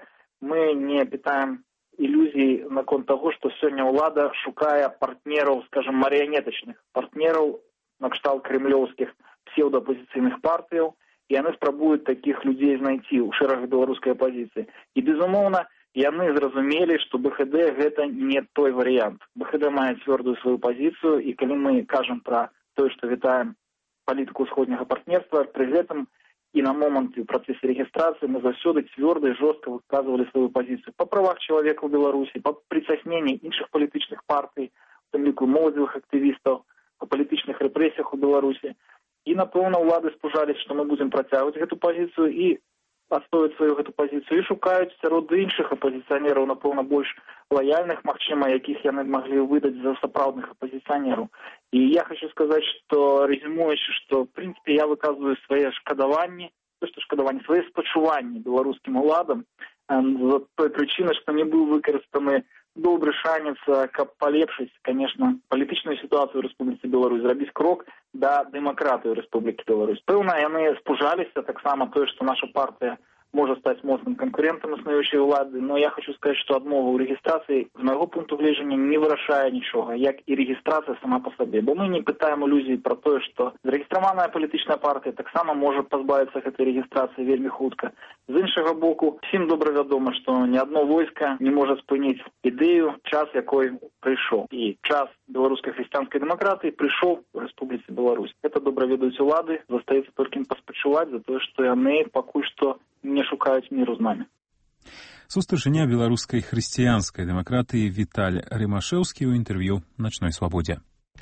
Speaker 21: мы не питаем иллюзий наконт того, что сегодня ўлада шукае партнеров, скажем, марионеточных партнеров на кшталт кремлевских псевдооппозиционных партий, и они спробуют таких людей знайти у шэрагах беларускай оппозиции. И, безумовно, яны зразумелі, што БХД гэта не той варыянт. БХД мае цвёрдую сваю пазіцыю, і калі мы кажам пра тое, што вітаем палітыку ўсходняга партнерства, пры гэтым і на момант у працэсе рэгістрацыі мы заўсёды цвёрда і жорстка выказвалі сваю пазіцыю па правах чалавека ў Беларусі, па прыцясненні іншых палітычных партый, у тым ліку моладзевых актывістаў, па палітычных рэпрэсіях у Беларусі. І, напэўна, улады спужались, што мы будзем працягваць гэту пазіцыю і адстойваць сваю гэту пазіцыю і шукаюць сярод іншых апозіцыянераў, напэўна, больш лаяльных, магчыма, якіх яны маглі выдаць за сапраўдных апозіцыянераў. І я хочу сказаць, што резюмуючы, што, в прынцыпе, я выказваю свае шкадаванні, свае спачуванні беларускім уладам з той прычыны, што не быў выкарыстаны добры шанец, каб палепшыць, конечно, палітычную сітуацыю ў Рэспубліцы Беларусь, зрабіць крок да дэмакратыі Рэспублікі Беларусь. Пэўна, яны спужаліся таксама тое, што наша партыя можа стаць моцным канкурентам існуючай улады, но я хочу сказаць, што адмова ў рэгістрацыі з майго пункту гледжання не вырашае нічога, як і рэгістрацыя сама па сабе. Бо мы не пытаем ілюзій пра тое, што зарэгістраваная палітычная партыя таксама можа пазбавіцца гэтай рэгістрацыі вельмі хутка. З іншага боку, всім добра вядома, што ні адно войска не можа спыніць ідэю, час якой прыйшоў. І час беларускай хрысціянскай дэмакратыі прыйшоў у Рэспубліцы Беларусь. Гэта добра ведаюць улады, застаецца толькі ім паспачуваць за тое, што яны пакуль што не шукаюць міру з намі.
Speaker 1: Сустаржыня беларускай хрысціянскай дэмакратыі Віталь Рымашэўскі ў інтэрв'ю «Начной свабодзе».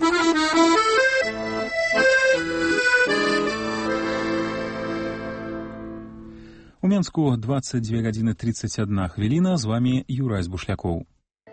Speaker 1: У Менску 22 гадзіны 31 хвіліна. З вами Юрай Збушлякоў.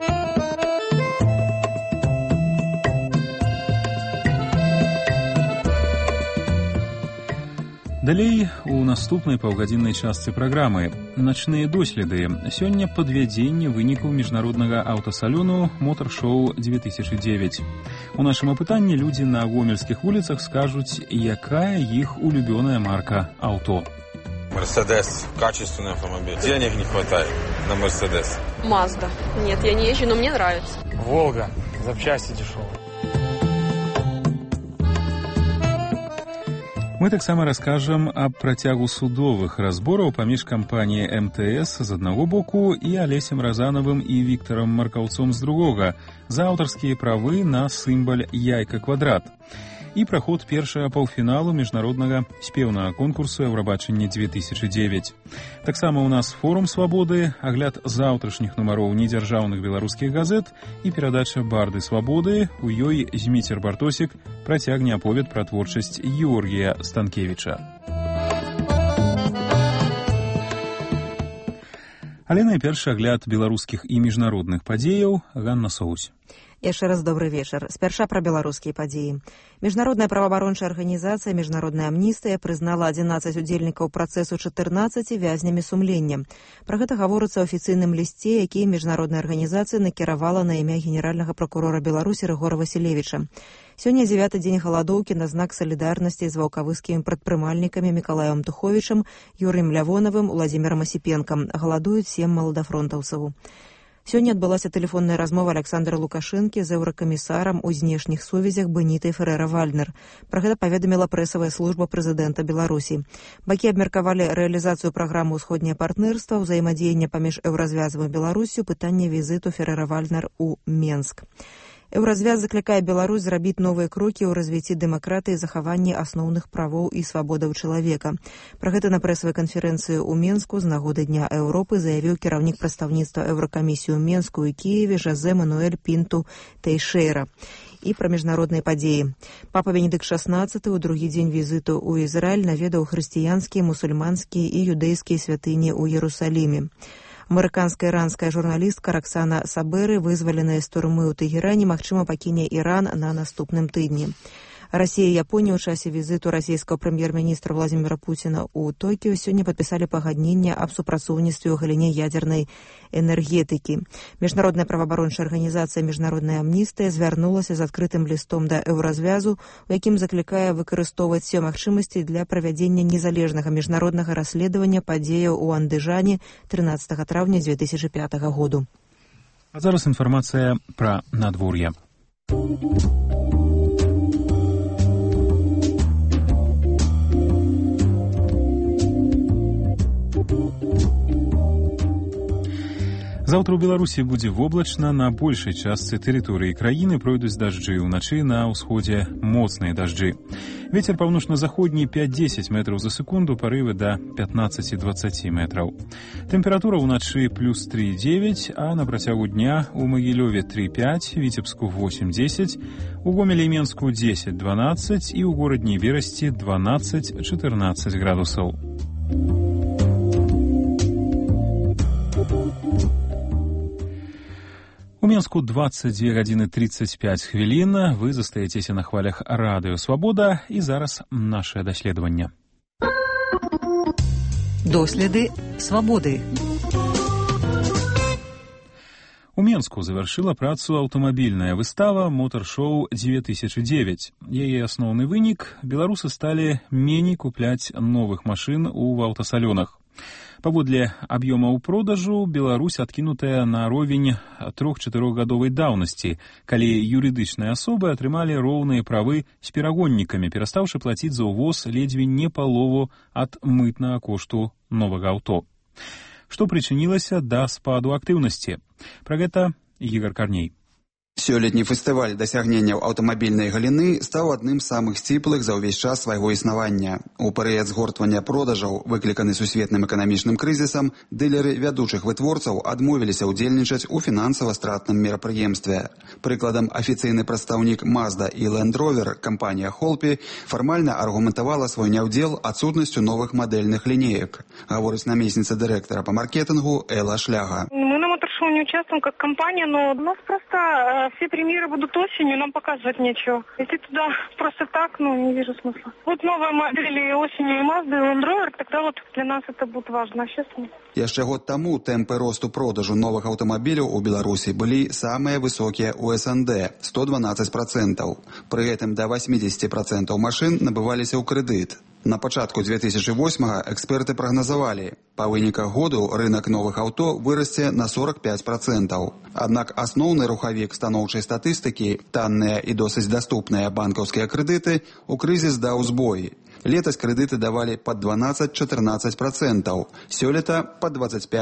Speaker 1: Далей у наступнай паўгадзіннай частцы праграмы «Начныя доследы». Сёння падвядзенне вынікаў міжнароднага аўтасалону «Мотар-шоу 2009». У нашым апытанні людзі на гомельскіх вуліцах скажуць, якая іх улюбёная марка аўто.
Speaker 2: Мерседес. Качественный автомобиль. Денег не хватает на Мерседес.
Speaker 3: Мазда. Нет, я не езжу, но мне нравится.
Speaker 4: Волга. Запчасти дешевые.
Speaker 1: Мы таксама раскажам аб працягу судовых разбораў паміж кампаніяй МТС з аднаго боку і Алесем Разанавым і Віктарам Маркаўцом з другога за аўтарскія правы на сімвал яйка-квадрат. І праход першага паўфіналу міжнароднага спеўнага конкурсу «Еўрабачанне 2009». Таксама ў нас форум свабоды, агляд заўтрашніх нумароў недзяржаўных беларускіх газет і перадача «Барды свабоды». У ёй Зміцер Бартосік працягне аповед пра творчасць Георгія Станкевіча. Але найперш агляд беларускіх і міжнародных падзеяў. Ганна Соусь.
Speaker 5: Яшчэ раз добры вечар. Спярша пра беларускія падзеі. Міжнародная праваабарончая арганізацыя «Міжнародная амністыя» прызнала 11 удзельнікаў працэсу 14 вязнямі сумлення. Пра гэта гаворыцца ў афіцыйным лісце, які міжнародная арганізацыя накіравала на імя генеральнага пракурора Беларусі Рыгора Васілевіча. Сёння 9-й дзень галадоўкі на знак салідарнасці з ваўкавыскімі прадпрымальнікамі Мікалаем Туховічам, Юрыем Лявонавым, Уладзімірам Асіпенкам. Галадуюць 7 маладафронтаўцаў. Сёння адбылася тэлефонная размова Александра Лукашэнкі з еўракамісарам у знешніх сувязях Бенітай Ферэра-Вальнер. Пра гэта паведаміла прэсавая служба прэзідэнта Беларусі. Бакі абмеркавалі рэалізацыю праграмы «Усходняе партнерства», ўзаемадзеяння паміж Еўразвязам і Беларусю, пытанне візіту Ферэра-Вальнер у Менск. Еўразвяз заклікае Беларусь зрабіць новыя крокі ў развіцці дэмакратыі і захаванні асноўных правоў і свабодаў чалавека. Пра гэта на прэсавай канферэнцыі ў Менску з нагоды Дня Еўропы заявіў кіраўнік прадстаўніцтва Еўракамісіі ў Менску і Кіеве Жозе Мануэль Пінту Тэйшэйра. І пра міжнародныя падзеі. Папа Бенедыкт XVI ў другі дзень візіту ў Ізраіль наведаў хрысціянскія, мусульманскія і юдэйскія святыні ў Ерусаліме. Амерыканская іранская журналістка Роксана Сабэры, вызваленая з турмы ў Тэгеране, магчыма, пакіне Іран на наступным тыдні. Расія і Японія ў часе візіту расійскага прэм'ер-міністра Владзіміра Пуціна ў Токіо сёння падпісалі пагадненне аб супрацоўніцтве ў галіне ядзернай энергетыкі. Міжнародная праваабарончая арганізацыя «Міжнародная амністыя» звярнулася з адкрытым лістом да Еўразвязу, у якім заклікае выкарыстоўваць все магчымасці для правядзення незалежнага міжнароднага расследавання падзеяў у Андыжане 13 траўня 2005 году.
Speaker 1: А зараз інфармацыя пра надвор'е. Заўтра ў Беларусі будзе воблачна, на большай частцы тэрыторыі краіны пройдуць дажджы, уначы на ўсходзе моцныя дажджы. Вецер паўночна-заходні 5-10 метраў за секунду, парывы да 15-20 метраў. Тэмпература ўначы плюс 3,9, а на працягу дня у Магілёве 3,5, Віцебску 8-10, у Гомелі і Менску 10-12 і ў горадні Верасці 12-14 градусаў. У Менску 22 гадзіны 35 хвілін. Вы застаецеся на хвалях радыё «Свабода» і зараз нашае даследаванне.
Speaker 7: Доследы «Свабоды».
Speaker 1: У Менску завяршыла працу аўтамабільная выстава «Мотар-шоу 2009». Яе асноўны вынік – беларусы сталі меней купляць новых машын у аўтасалёнах. Паводле аб'ёмаў продажу Беларусь адкінутая на ровень 3-4 гадовай даўнасці, калі юрыдычныя асобы атрымалі роўныя правы з перагоннікамі, перастаўшы плаціць за ўвоз ледзьве не палову ад мытнага кошту новага аўто. Што прычынілася да спаду актыўнасці? Пра гэта Ігор Карней.
Speaker 22: Сёлетні фестываль дасягненняў аўтамабільнай галіны стаў адным з самых сціплых за ўвесь час свайго існавання. У перыяд згортвання продажаў, выкліканы сусветным эканамічным крызісам, дылеры вядучых вытворцаў адмовіліся ўдзельнічаць у фінансава-стратным мерапрыемстве. Прыкладам, афіцыйны прадстаўнік Mazda і Land Rover, кампанія Holpy, фармальна аргументавала свой няўдзел адсутнасцю новых мадэльных лінеек, гаворыць намесніца дырэктара па маркетынгу Элла Шляга.
Speaker 23: Не участвуем как компания, но у нас просто все премьеры будут осенью, нам показывать нечего. Если туда просто так, не вижу смысла. Вот новые модели осенью и Mazda, и Land Rover, тогда вот для нас это будет важно, а сейчас нет.
Speaker 22: Яшчэ год таму тэмпы росту продажу новых аўтамабіляў у Беларусі былі самыя высокія ў СНД – 112%. Пры гэтым да 80% машын набываліся ў крэдыт. На пачатку 2008-го эксперты прагназавалі, па выніках году рынак новых аўто вырасце на 45%. Аднак асноўны рухавік станоўчай статыстыкі, танныя і досыць даступныя банкаўскія крэдыты, у крызіс даў збой. Летась крэдыты давалі пад 12-14%, сёлета пад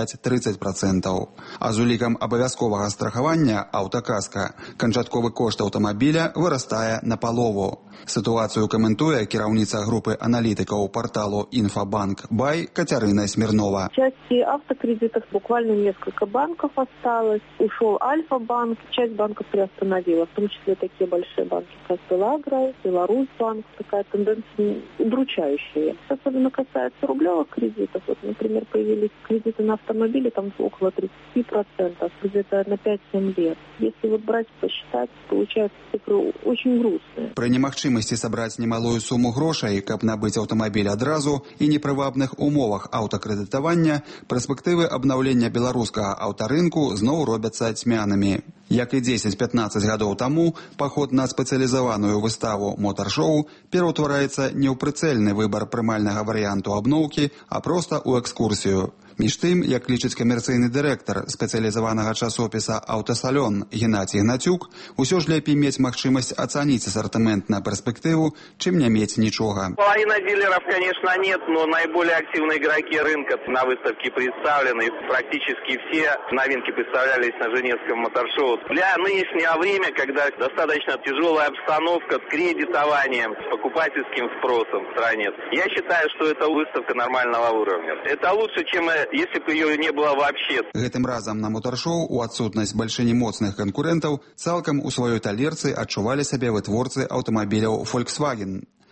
Speaker 22: 25-30%. А з улікам абавязковага страхавання аўтакаска канчатковы кошт аўтамабіля вырастае на палову. Сітуацыю каментуе кіраўніца групы аналітыкаў порталу «Инфобанк Бай» Катерина Смирнова.
Speaker 24: В части автокредитов буквально несколько банков осталось. Ушел Альфа-банк, часть банков приостановила, в том числе такие большие банки, как Белагро, Беларусьбанк. Такая тенденция удручающая. Особенно касается рублевых кредитов. Вот, например, появились кредиты на автомобили там около 30%, где-то на 5-7 лет. Если вот брать, посчитать, получается цифры очень грустные.
Speaker 22: При немагчымасці сабраць немалую суму грошай, каб набыць аўтамабіль адразу і непрывабных умовах аўтакрэдытавання, перспектывы абнаўлення беларускага аўтарынку зноў робяцца цьмянымі. Як і 10-15 гадоў таму, паход на спецыялізаваную выставу «Мотар-шоу» пераўтвараецца не ў прыцэльны выбар прымальнага варыянту абноўкі, а проста ў экскурсію. Між тым, як лічыць камерцыйны дырэктар спецыялізаванага часопіса «Аўтасалён» Геннадзій Гнатюк, усё ж лепей мець магчымасць ацаніць асартымент на перспектыву, чым не мець нічога.
Speaker 25: Половина дилеров, конечно, нет, но наиболее активные игроки рынка на выставке представлены. Практически все новинки представлялись на Женевском мотор-шоу. Для нынешнего времени, когда достаточно тяжелая обстановка с кредитованием, с покупательским спросом в стране, я считаю, что это выставка нормального уровня. Это лучше, чем если бы ее не было вообще.
Speaker 22: Гэтым разам на мотор-шоу у адсутнасць бальшыні моцных канкурэнтаў цалкам у сваёй талерцы адчувалі сябе вытворцы аўтамабіляў Volkswagen.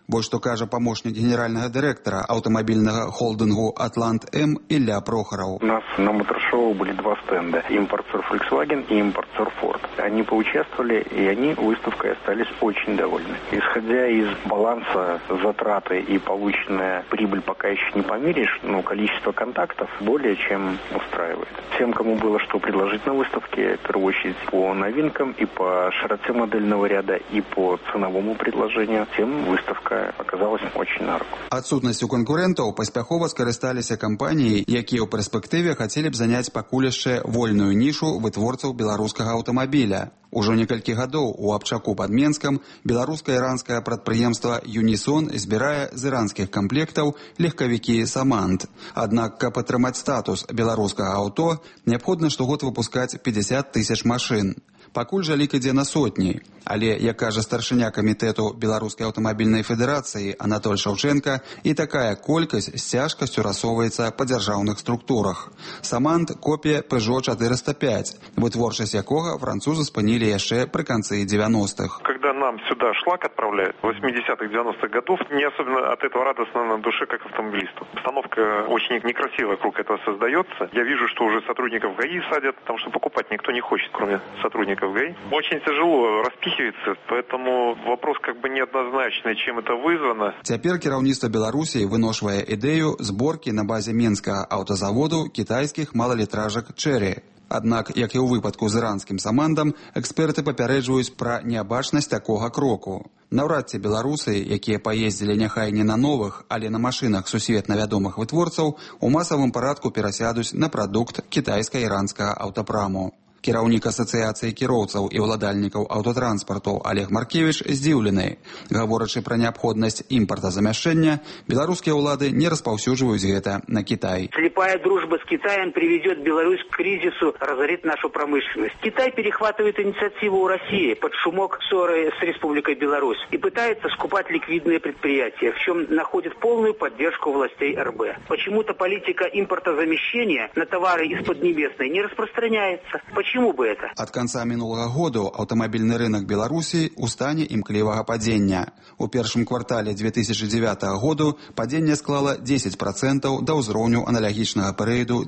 Speaker 22: Вось што кажа памочнік генеральнага дырэктара аўтамабільнага холдынгу «Атлант-М» Илья Прохоров.
Speaker 8: У нас на мотор-шоу были два стенда. Импортер Volkswagen и импортер Ford. Они поучаствовали, и они выставкой остались очень довольны. Исходя из баланса затраты и полученная прибыль пока еще не померишь, но количество контактов более чем устраивает. Всем, кому было что предложить на выставке, в первую очередь по новинкам и по широте модельного ряда, и по ценовому предложению, тем выставка оказалась очень на руку.
Speaker 22: Адсутнасцю канкурэнтаў паспяхова скарысталіся кампаніі, якія ў перспектыве хацелі б заняць пакуль яшчэ вольную нішу вытворцаў беларускага аўтамабіля. Ужо некалькі гадоў у Абчаку пад Менскам беларуска-іранскае прадпрыемства «Юнісон» збірае з іранскіх камплектаў легкавікі «Самант». Аднак, каб атрымаць статус беларускага аўто, неабходна штогод выпускаць 50 тысяч машын. Пакуль жа лік ідзе на сотні. Але, як кажа старшыня камітэту Беларускай аўтамабільнай федэрацыі Анатоль Шаўчэнка, і такая колькасць з цяжкасцю рассоўваецца па дзяржаўных структурах. «Самант» – копія Peugeot 405, вытворчасць якога французы спынілі яшчэ пры канцы 90-х.
Speaker 17: Когда нам сюда шлак отправляют 80-х, 90-х годов, не особенно от этого радостно на душе, как автомобилисту. Обстановка очень некрасивая вокруг этого создается. Я вижу, что уже сотрудников ГАИ садят, потому что покупать никто не хочет, кроме сотрудников ГАИ. Очень тяжело распихивается, поэтому вопрос как бы неоднозначный, чем это вызвано.
Speaker 22: Цяпер кіраўніцтва Беларусі выношвае ідэю зборкі на базе Менскага аўтазаводу кітайскіх малалітражак «Черри». Аднак, як і ў выпадку з іранскім «Самандам», эксперты папярэджваюць пра неабачнасць такога кроку. Наўрад ці беларусы, якія паездзілі няхай не на новых, але на машынах сусветна вядомых вытворцаў, у масавым парадку перасядуць на прадукт кітайска-іранскага аўтапраму. Кіраўнік асацыяцыі кіроўцаў і ўладальнікаў аўтотранспарту Олег Маркевіч здзіўлены. Гаворачы пра неабходнасць імпартазамяшчэння, беларускія ўлады не распаўсюджваюць гэта на Китай.
Speaker 9: Слепая дружба с Китаем приведет Беларусь к кризису, разорит нашу промышленность. Китай перехватывает инициативу у России под шумок ссоры с Республикой Беларусь и пытается скупать ликвидные предприятия, в чем находит полную поддержку властей РБ. Почему-то политика импортозамещения на товары из Поднебесной не распространяется. Почему бы это?
Speaker 22: Ад канца мінулага году аўтамабільны рынок Беларусі ў стане імклівага падзення. У першым квартале 2009 году падзенне склала 10% да ўзроўню аналагічнага перыяду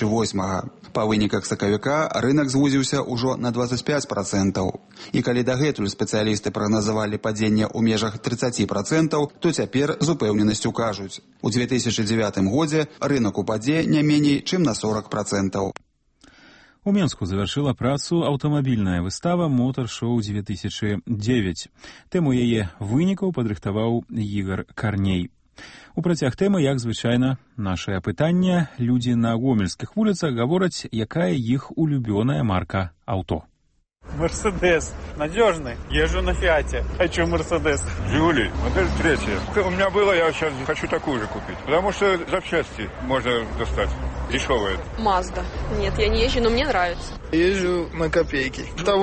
Speaker 22: 2008. Па выніках сакавіка рынок звузіўся ўжо на 25%. І калі дагэтуль спецыялісты прагназавалі падзенне ў межах 30%, то цяпер з упэўненасцю кажуць, у 2009 годзе рынок упадзе не меней, чым на 40%.
Speaker 1: У Менску завяршыла працу аўтамабільная выстава «Мотор-шоу-2009». Тэму яе вынікаў падрыхтаваў Ігар Карней. У працяг тэмы, як звычайна, нашае пытанне. Людзі на гомельскіх вуліцах гавораць, якая іх улюбёная марка аўто.
Speaker 4: Мерседес. Надежный. Езжу на Фиате. Хочу Мерседес.
Speaker 10: Жигули. Модель 3. У меня было, я сейчас хочу такую же купить. Потому что запчасти можно достать. Дешевые.
Speaker 3: Мазда. Нет, я не езжу, но мне нравится.
Speaker 11: Езжу на копейки. Это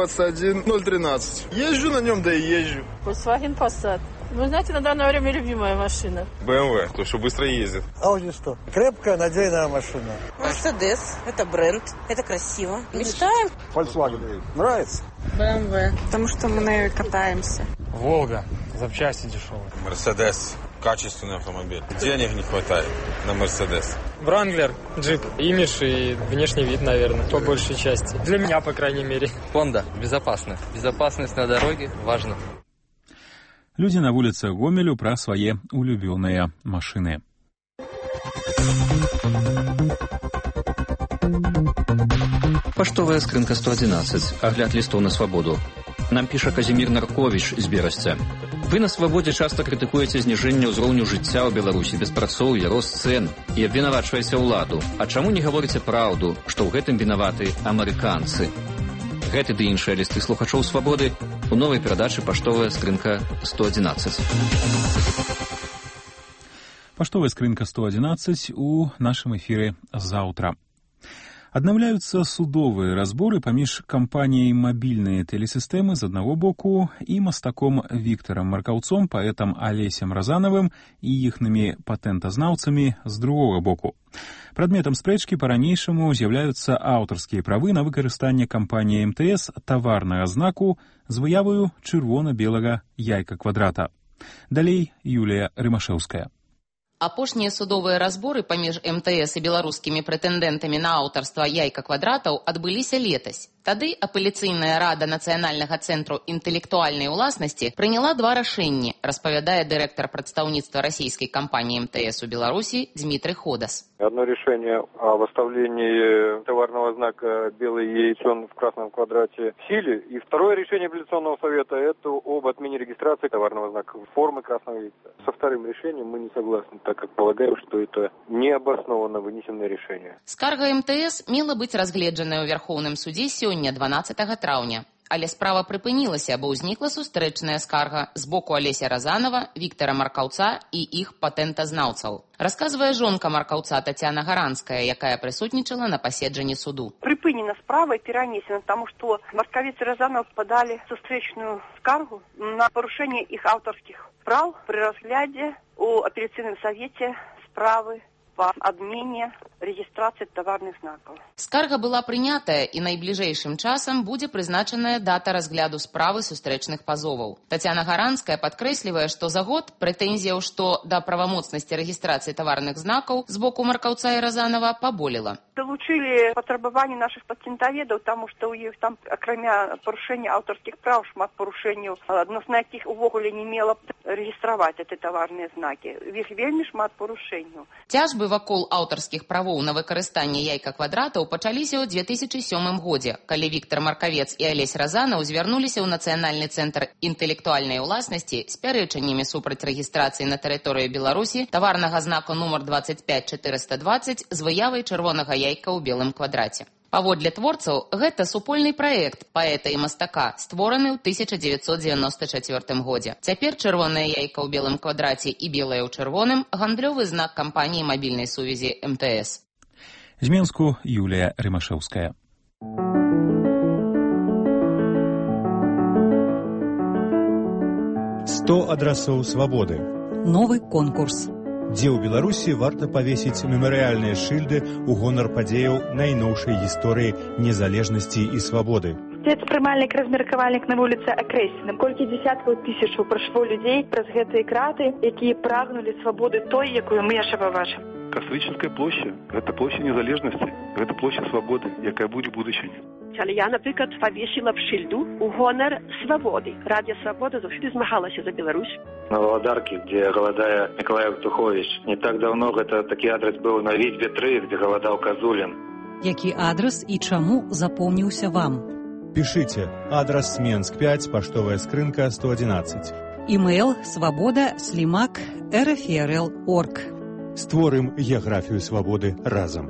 Speaker 11: ВАЗ-21-013. Езжу на нем, да и езжу.
Speaker 12: Volkswagen Passat. Вы знаете, на данное время любимая машина.
Speaker 2: BMW, то, что быстро ездит.
Speaker 11: Audi 100. Крепкая, надежная машина.
Speaker 12: Мерседес. Это бренд. Это красиво. Мечтаем.
Speaker 11: Volkswagen. Нравится?
Speaker 12: BMW. Потому что мы на ней катаемся.
Speaker 4: Волга. Запчасти дешевые.
Speaker 2: Мерседес. Качественный автомобиль. Денег не хватает на Мерседес.
Speaker 26: Вранглер, джип, имидж и внешний вид, наверное, по большей части. Для меня, по крайней мере.
Speaker 27: Honda, безопасно. Безопасность на дороге важно.
Speaker 1: Людзі на вуліцах Гомелю пра свае улюбёныя машыны.
Speaker 28: Паштовая скрынка 111. Агляд лістоў на свабоду. Нам піша Казімір Нарковіч з Берасця. Вы на свабодзе часта крытыкуеце зніжэнне ўзроўню жыцця ў Беларусі, беспрацоўе, рост цэн і абвінавачваеце ўладу. А чаму не гаворыце праўду, што ў гэтым вінаваты амерыканцы? Гэты ды іншыя лісты слухачоў свабоды у новай перадачы «Паштовая скрынка 111».
Speaker 1: Паштовая скрынка 111 у нашым эфіры заўтра. Аднаўляюцца судовыя разборы паміж кампаніяй «Мабільныя тэлесістэмы» з аднаго боку і мастаком Віктарам Маркаўцом, паэтам Алесем Разанавым і іхнымі патэнтазнаўцамі з другога боку. Прадметам спрэчкі па-ранейшаму з'яўляюцца аўтарскія правы на выкарыстанне кампаніяй МТС таварнага знаку з выяваю чырвона-белага яйка-квадрата. Далей Юлія Рымашэўская.
Speaker 6: Апошнія судовыя разборы паміж МТС і беларускімі прэтэндэнтамі на аўтарства «Яйка квадратаў» адбыліся летась. Тады апеляцыйная рада Нацыянальнага цэнтру інтэлектуальнай уласнасці прыняла два рашэнні, распавядае дырэктар прадстаўніцтва расійскай кампаніі МТС у Беларусі Дмитрий Ходас.
Speaker 13: Одно решение о выставлении товарного знака «Белый яйцон» в красном квадрате в силе. И второе решение апелляционного совета – это об отмене регистрации товарного знака формы красного яйца. Со вторым решением мы не согласны, так как полагаем, что это необоснованно вынесенное решение.
Speaker 6: Скарга МТС мела быць разгледжаная ў Верхоўным судзе сёння, 12 траўня. Але справа прыпынілася, бо ўзнікла сустрэчная скарга з боку Алеся Разанова, Віктора Маркаўца і іх патэнтазнаўцаў. Расказвае жонка Маркаўца Тацяна Гаранская, якая прысутнічала на паседжанні суду.
Speaker 14: Припынена справа и перенесена, потому что Марковец и Розанов подали встречную скаргу на порушение их авторских прав при разгляде у апелляционном совете справы по адмене регистрации товарных знаков.
Speaker 6: Скарга была прынятая, і найбліжэйшым часам будзе прызначаная дата разгляду справы сустрэчных пазоваў. Тацяна Гаранская падкрэслівае, што за год прэтэнзіяў, што да правамоцнасці рэгістрацыі таварных знакаў з боку Маркаўца і Разанова паболела.
Speaker 14: Долучили потребования наших патентоведов, потому что у них там, кроме порушения авторских прав, шмат порушению, односно яких увогуле не имело регистрировать эти товарные знаки. Их вельмі шмат порушению.
Speaker 6: Цяжбы вакол аўтарскіх правоў на выкарыстанне яйка квадратаў пачаліся ў 2007 годзе, калі Віктор Маркавец і Алесь Разанаў звярнуліся ў Нацыянальны цэнтр інтэлектуальнай уласнасці з пярэчаннямі супраць рэгістрацыі на тэрыторыі Беларусі таварнага знака нумар 25420 з выявай чырвонага яйка ў белым квадраце. Паводле творцаў, гэта супольны праект паэта і мастака, створаны ў 1994 годзе. Цяпер чырвонае яйка ў белым квадраце і белае ў чырвоным гандлёвы знак кампаніі мабільнай сувязі МТС.
Speaker 1: З Менску Юлія Рымашэўская.
Speaker 15: «100 адрасоў свабоды».
Speaker 7: Новы конкурс.
Speaker 15: Дзе ў Беларусі варта павесіць мемарыяльныя шыльды ў гонар падзеяў найноўшай гісторыі незалежнасці і свабоды.
Speaker 16: Спецпрымальнік размеркавальнік на вуліцы Акрэсіна. Колькі дзесяткаў тысячаў прайшло людзей праз гэтыя краты, якія прагнулі свабоды той, якую мы яшчэ пабачым.
Speaker 18: Кастрычніцкая площа – гэта площа незалежнасці, гэта площа свабоды, якая будзе ў будучыні.
Speaker 19: Але я, наприклад, повісила б шильду у гонор свободы. Радіо «Свобода» завжди змагалася за Беларусь.
Speaker 8: На Володарке, где голодая Николай Тухович. Не так давно это такой адрес был на Витьбе 3, где голодал Козулин.
Speaker 7: Які адрес і чаму запомніўся вам?
Speaker 15: Пишите. Адрес Менск 5, поштовая скрынка 111.
Speaker 7: Email svoboda@rfrl.org.
Speaker 15: Створым геаграфію свабоды разам.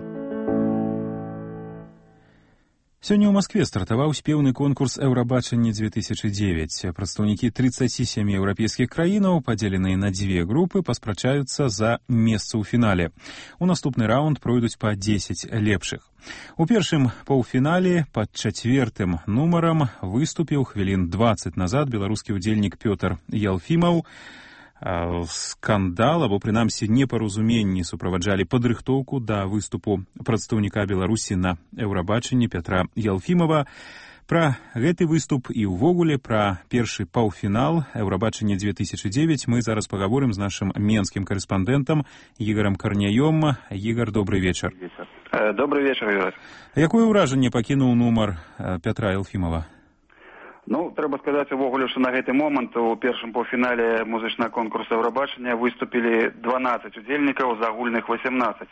Speaker 1: Сёння ў Маскве стартаваў спеўны конкурс «Еўрабачанне-2009». Прадстаўнікі 37 еўрапейскіх краінаў, падзеленыя на дзве групы, паспрачаюцца за месца ў фінале. У наступны раунд пройдуць па 10 лепшых. У першым паўфінале пад 4-м нумарам выступіў хвілін 20 назад беларускі ўдзельнік Пётр Ялфімаў. Скандал, або прынамсі непаразуменні суправаджалі падрыхтоўку да выступу прадстаўніка Беларусі на Еўрабачанні Пятра Ялфімава. Пра гэты выступ і ўвогуле пра першы паўфінал Еўрабачання-2009 мы зараз пагаворым з нашым менскім карэспандэнтам Ігорам Карняём. Ігор, добрый вечар.
Speaker 13: Добрый вечар, Ігор.
Speaker 1: Якое ўражанне пакінуў нумар Пятра Ялфімава?
Speaker 13: Ну, трэба сказаць увогуле, што на гэты момант у першым паўфінале музычнага конкурсу Еўрабачання выступілі 12 удзельнікаў з агульных 18.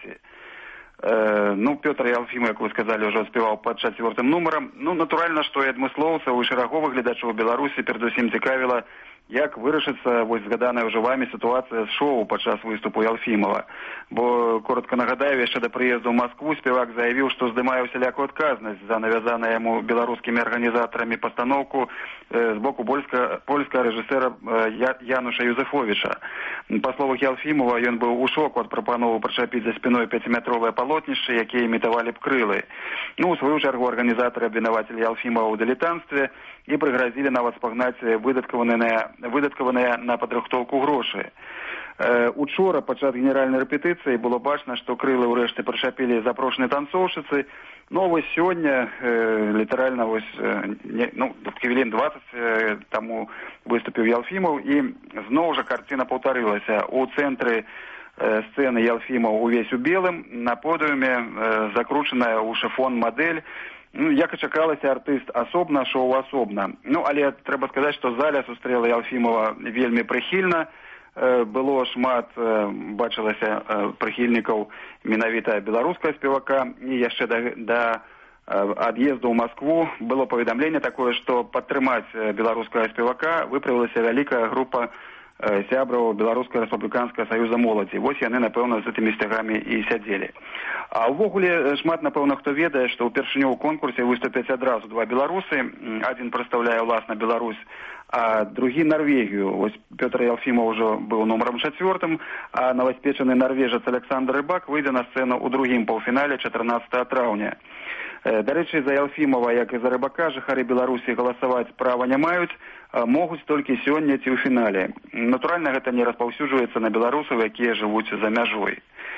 Speaker 13: Пётр Ялфімаў, як вы сказалі, ўжо спяваў пад 4-м нумарам. Натуральна, што і адмыслоўцаў, і шараговых гледачоў Беларусі перадусім цікавіла, як вырашыцца згаданая ўжо вамі сітуацыя з шоу падчас выступу Ялфімава. Бо, коротка нагадаю, яшчэ да прыезду ў Маскву спевак заявіў, што здымае усялякую адказнасць за навязаную яму беларускімі арганізатарамі пастаноўку з боку польскага рэжысэра Януша Юзефовіча. Па словах Ялфімава, ён быў у шоку ад прапановы прычапіць за спіной 5-метровыя палотнішчы, якія імітавалі б крылы. У сваю чаргу арганізатары абвінавацілі Ялфімава ў дылетантстве і прыгразілі нават спагнаць выдаткаваныя на падрыхтоўку грошы. Учора падчас генеральнай рэпетыцыі было бачна, што крылы ўрэшце прычапілі запрошаныя танцоўшыцы. Но вось сёння, літаральна вось, хвілін 20 таму выступіў Ялфімаў, і зноў жа карціна паўтарылася. У цэнтры сцэны Ялфімаў увесь у белым, на подыуме закручаная ў шыфон мадэль. Як і чакалася, артыст асобна, шоу асобна. Але трэба сказаць, што заля сустрэла Ялфімава вельмі прыхільна. Было шмат, бачылася, прыхільнікаў менавіта беларускага спевака, і яшчэ да ад'езду ў Маскву было паведамленне такое, што падтрымаць беларускага спевака выправілася вялікая група сябраў Беларускага рэспубліканскага саюза моладзі. Вось яны, напэўна, з гэтымі сцягамі і сядзелі. А ўвогуле шмат, напэўна, хто ведае, што ўпершыню ў конкурсе выступяць адразу два беларусы. Адзін прадстаўляе, уласна, Беларусь, а другі Нарвегію. Вось Пётр Ялфімаў ўжо быў нумарам 4, а новаспечаны нарвежец Александр Рыбак выйдзе на сцэну ў другім паўфінале 14 траўня. Дарэчы, за Ялфімава, як і за Рыбака, жыхары Беларусі галасаваць права не маюць, могуць толькі сёння ці ў фінале. Натуральна, гэта не распаўсюджваецца на беларусаў, якія жывуць за мяжой.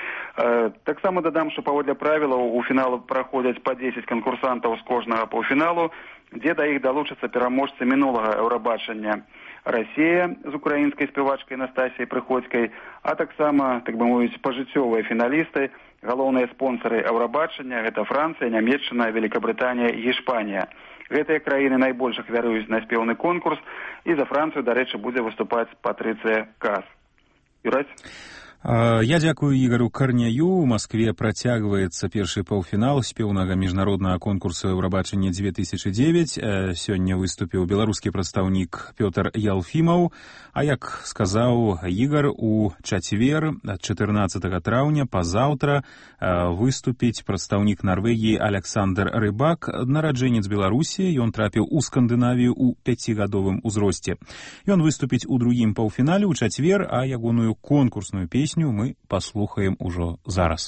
Speaker 13: Таксама дадам, што паводле правілаў у фіналу праходзяць па 10 канкурсантаў з кожнага паўфіналу, дзе да іх далучацца пераможцы мінулага Еўрабачання Расія з украінскай спявачкай Настасіяй Прыходзькай, а таксама, так бы мовіць, пажыццёвыя фіналісты, галоўныя спонсары Еўрабачання – гэта Францыя, Нямецчына, Великабрытанія і Іспанія. Гэтыя краіны найбольш ахвяруюць на спеўны конкурс, і за Францыю, дарэчы, будзе выступаць Патрыцыя Кас. Юраць?
Speaker 1: Я дзякую Ігару Карняю. У Маскве працягваецца першы паўфінал спеўнага міжнароднага конкурсу Еўрабачання 2009. Сёння выступіў беларускі прадстаўнік Пётр Ялфімаў. А як сказаў Ігар, у чацвер, 14 траўня, пазаўтра, выступіць прадстаўнік Нарвегіі Александр Рыбак, нараджэнец Беларусі. Ён трапіў у Скандынавію ў 5гадовым узросце. Ён выступіць у другім паўфінале ў чацвер, а ягоную конкурсную песню мы послухаем ужо зараз.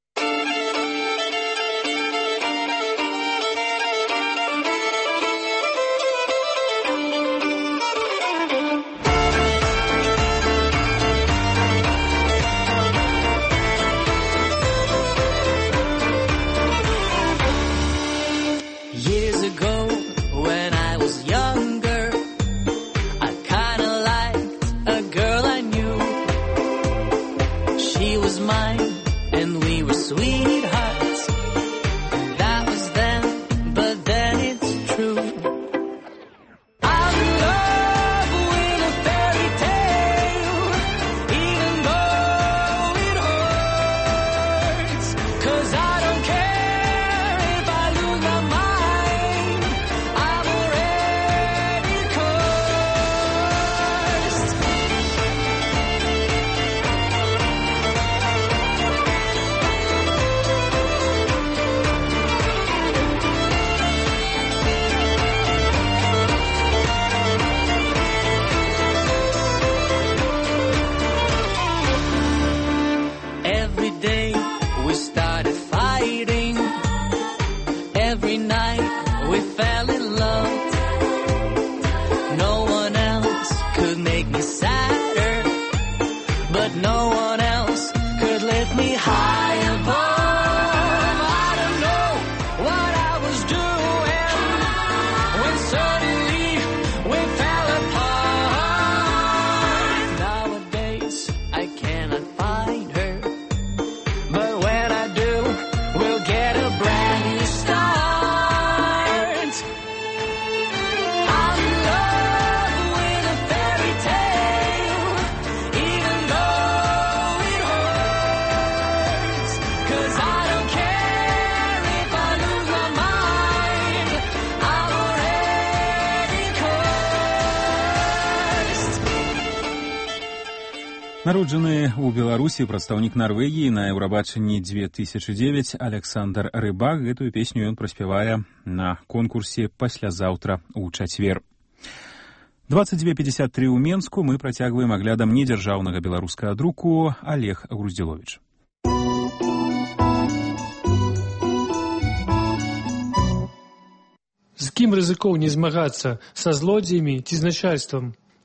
Speaker 1: Народжаны ў Беларусі прадстаўнік Нарвегіі на Еўрабачанні 2009 Александр Рыбак. Гэтую песню ён праспявае на конкурсе паслязаўтра ў чацвер. 22:53 ў Менску. Мы працягваем аглядам недзяржаўнага беларускага друку. Олег Груздзіловіч.
Speaker 5: З кім рызыкоўней змагацца, са злодзеямі ці з начальствам?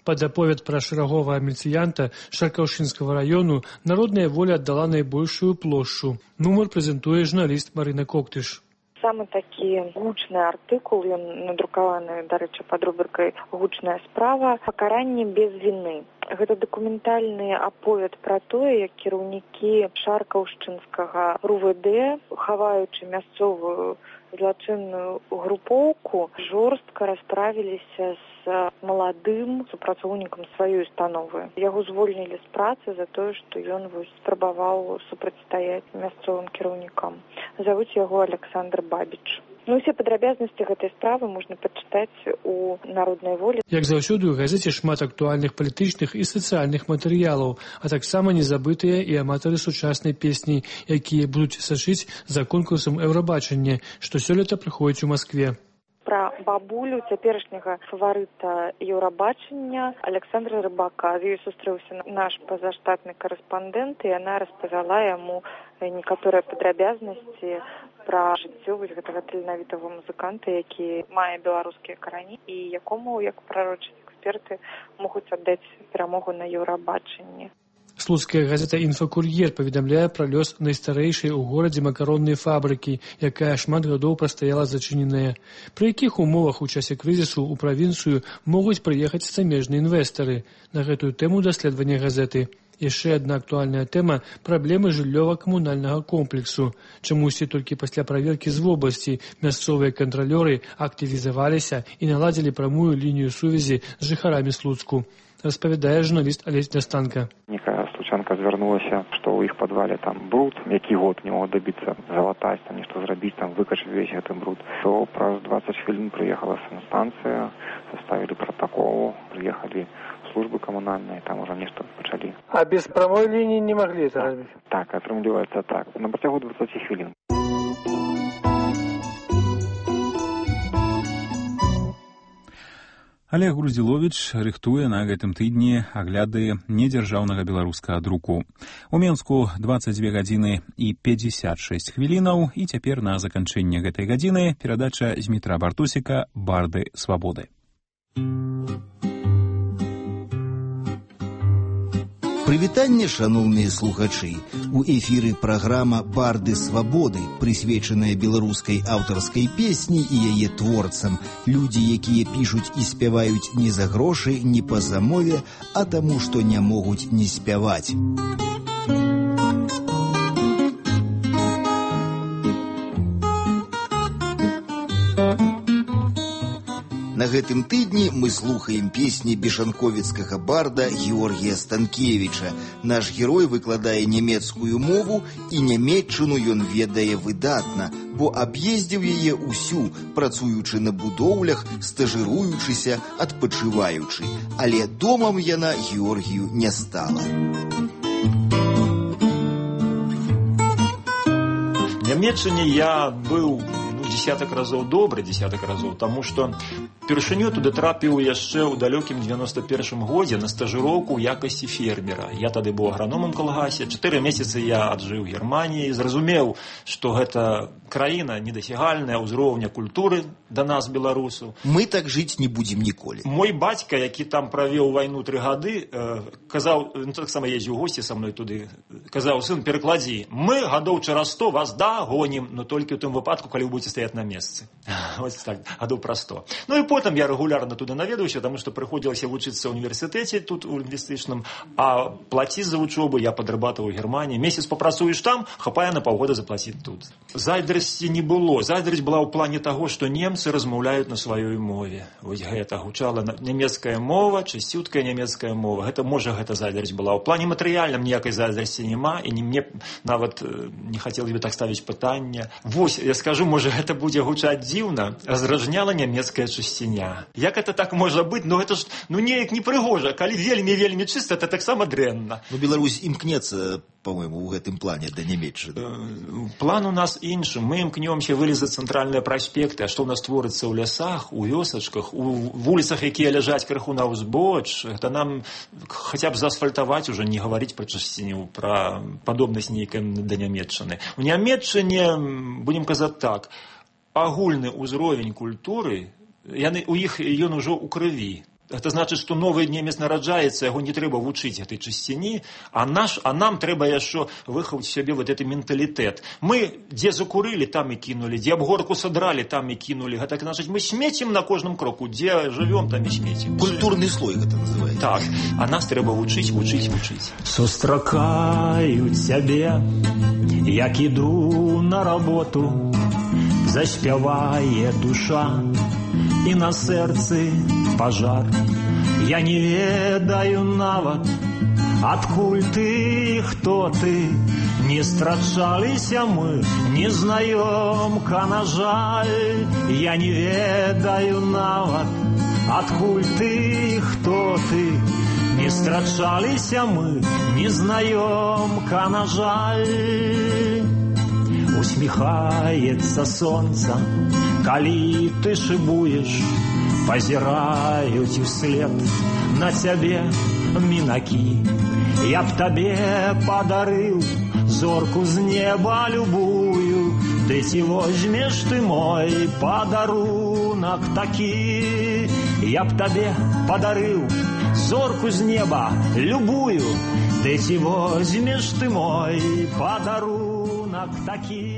Speaker 5: Пад аповед пра шараговага міліцыянта Шаркаўшчынскага раёну народная воля аддала найбольшую плошчу. Нумар прэзентуе журналіст Марына Коктыш.
Speaker 16: Самы такі гучны артыкул, ён надрукаваны, дарэчы, пад рубрыкай «Гучная справа. Пакаранне без віны». Гэта дакументальны аповед пра тое, як кіраўнікі Шаркаўшчынскага РУВД, хаваючы мясцовую злачынную групоўку, жорстка расправіліся з маладым супрацоўнікам сваёй установы. Яго звольнілі з працы за тое, што ён спрабаваў супрацьстаяць мясцовым кіраўнікам. Завуць яго Александр Бабіч. Усе падрабязнасці гэтай справы можна пачытаць у народнай волі.
Speaker 5: Як заўсёды, у газеце шмат актуальных палітычных і сацыяльных матэрыялаў, а таксама незабытыя і аматары сучаснай песні, якія будуць сачыць за конкурсам Еўрабачання, што сёлета праходзіць у Маскве.
Speaker 16: Пра бабулю цяперашняга фаварыта Еўрабачання Александра Рыбака. З ёй сустрэўся наш пазаштатны карэспандэнт, і яна распавяла яму некаторыя падрабязнасці пра жыццё гэтага таленавітага музыканта, які мае беларускія карані і якому, як прарочаць эксперты, могуць аддаць перамогу на Еўрабачанні.
Speaker 5: Слуцкая газета «Інфакур'ер» паведамляе пра лёс найстарэйшай у горадзе макароннай фабрыкі, якая шмат гадоў прастаяла зачыненая. Пры якіх умовах у часе крызісу ў правінцыю могуць прыехаць замежныя інвестары? На гэтую тэму даследавання газеты. Яшчэ адна актуальная тэма – праблемы жыллёва-камунальнага комплексу. Чамусьці толькі пасля праверкі з вобласці мясцовыя кантралёры актывізаваліся і наладзілі прамую лінію сувязі з жыхарамі Слуцку. Распавядае журналіст Алесь Дастанка.
Speaker 8: Некая случанка звярнулася, што ў іх падвале там бруд, які год не мог дабіцца залатаць, там нешта зрабіць, там выкачаць весь гэты бруд. То праз 20 хвілін прыехала санстанцыя, составілі протокол, прыехалі службы камунальныя, там уже нешта пачалі.
Speaker 5: А без прамой лініі не маглі это рабіць?
Speaker 8: Так, атрымліваецца так. На працягу 20 хвілін.
Speaker 1: Олег Груздзіловіч рыхтуе на гэтым тыдні агляды недзяржаўнага беларускага друку. У Менску 22 гадзіны і 56 хвілінаў, і цяпер на заканчэнне гэтай гадзіны перадача з Дмітра Бартусіка «Барды свабоды».
Speaker 9: Прывітанне, шаноўныя слухачы! У эфіры праграма «Барды свабоды», прысвечаная беларускай аўтарскай песні і яе творцам. Людзі, якія пішуць і спяваюць не за грошы, не па замове, а таму, што не могуць не спяваць. На гэтым тыдні мы слухаем песні бешанковіцкага барда Георгія Станкевіча. Наш герой выкладае нямецкую мову, і нямецчыну ён ведае выдатна, бо аб'ездзіў яе ўсю, працуючы на будоўлях, стажыруючыся, адпачываючы. Але домам яна Георгію не стала.
Speaker 17: В Нямецчыне я быў десятак разоў добры, десятак разоў, таму што першыню туды трапіў яшчэ ў далёкім 91 годзе на стажыроўку ў якасці фермера. Я тады быў аграномам калгасе, 4 месяцы я аджыў у Германіі, зразумеў, што гэта краіна недасягальная ўзроўня культуры да нас, беларусу.
Speaker 9: Мы так жыць не будзем ніколі.
Speaker 17: Мой бацька, які там правёў вайну 3 гады, казаў, таксама ездзіў у госці са мной туды, казаў: сын, перакладзі, мы гадоў через 100 вас дагонім, но толькі ў тым выпадку, калі вы будзеце стаяць на месцы. Вось так, гадоў пра 100. Ну і потым я регулярна туды наведаўся, таму што прыходзілася вучыцца ў універсітэце тут у лінгвістычным, а плаціць за вучобу я падрабатываў у Германіі. Месяц папрацуеш там, хапае на паўгода заплаціць тут. Зайздрасці не было. Зайздрасць была ў плане таго, што немцы размаўляюць на сваёй мове. Вось гэта гучала нямецкая мова, чысцюткая нямецкая мова. Гэта, можа, гэта зайздрасць была. У плане матэрыяльным ніякай зайздрасці няма, і мне нават не хацелось бы так ставіць пытанне. Вось, я скажу, можа, гэта будзе гучаць дзіўна, разражняла нямецкая чысціня. Як это так можа быць? Ну гэта ж, ну неяк непрыгожа. Калі вельмі чыста, это таксама дрэнна.
Speaker 9: Ну Беларусь імкнецца, по-моему, у гэтым плане да нямецчыны.
Speaker 17: План у нас іншы. Мы імкнёмся вылезаць цэнтральныя праспекты, а што ў нас творыцца ў лясах, у вёсачках, у вуліцах, якія ляжаць крыху на ўзбоч, гэта нам хаця б заасфальтаваць, уже не гаварыць пра чысціню, пра падобнасць нейкай да нямецчыны. У нямецчыне, будем казаць так, агульны ўзровень культуры, ён ужо ў крыві. это значит, что новый немец нараджаецца, яго не трэба вучыць этой чысціні, а нам трэба яшчэ выхаваць в сябе вот этот менталітэт. Мы дзе закурылі, там і кінулі, дзе абгорку садралі, там і кінулі. Гэта значит, мы смецім на кожным кроку, дзе жывём, там і смецім.
Speaker 9: Культурный слой гэта называецца.
Speaker 17: Так, а нас трэба вучыць.
Speaker 3: Сустракаю цябе, як іду на работу, заспявае душа, і на сэрцы пажар. Я не ведаю нават, адкуль ты, хто ты. Не страчаліся мы, незнаёмка, на жаль. Я не ведаю нават, адкуль ты, хто ты. Не страчаліся мы, незнаёмка, на жаль. Усміхаецца сонца, калі ты шыбуеш, пазіраюць услед на цябе мінакі. Я б табе падарыў зорку з неба любую, ты ці возьмеш ты мой падарунак такі. Я б табе падарыў зорку з неба любую, ты ці возьмеш ты мой падарунак такі.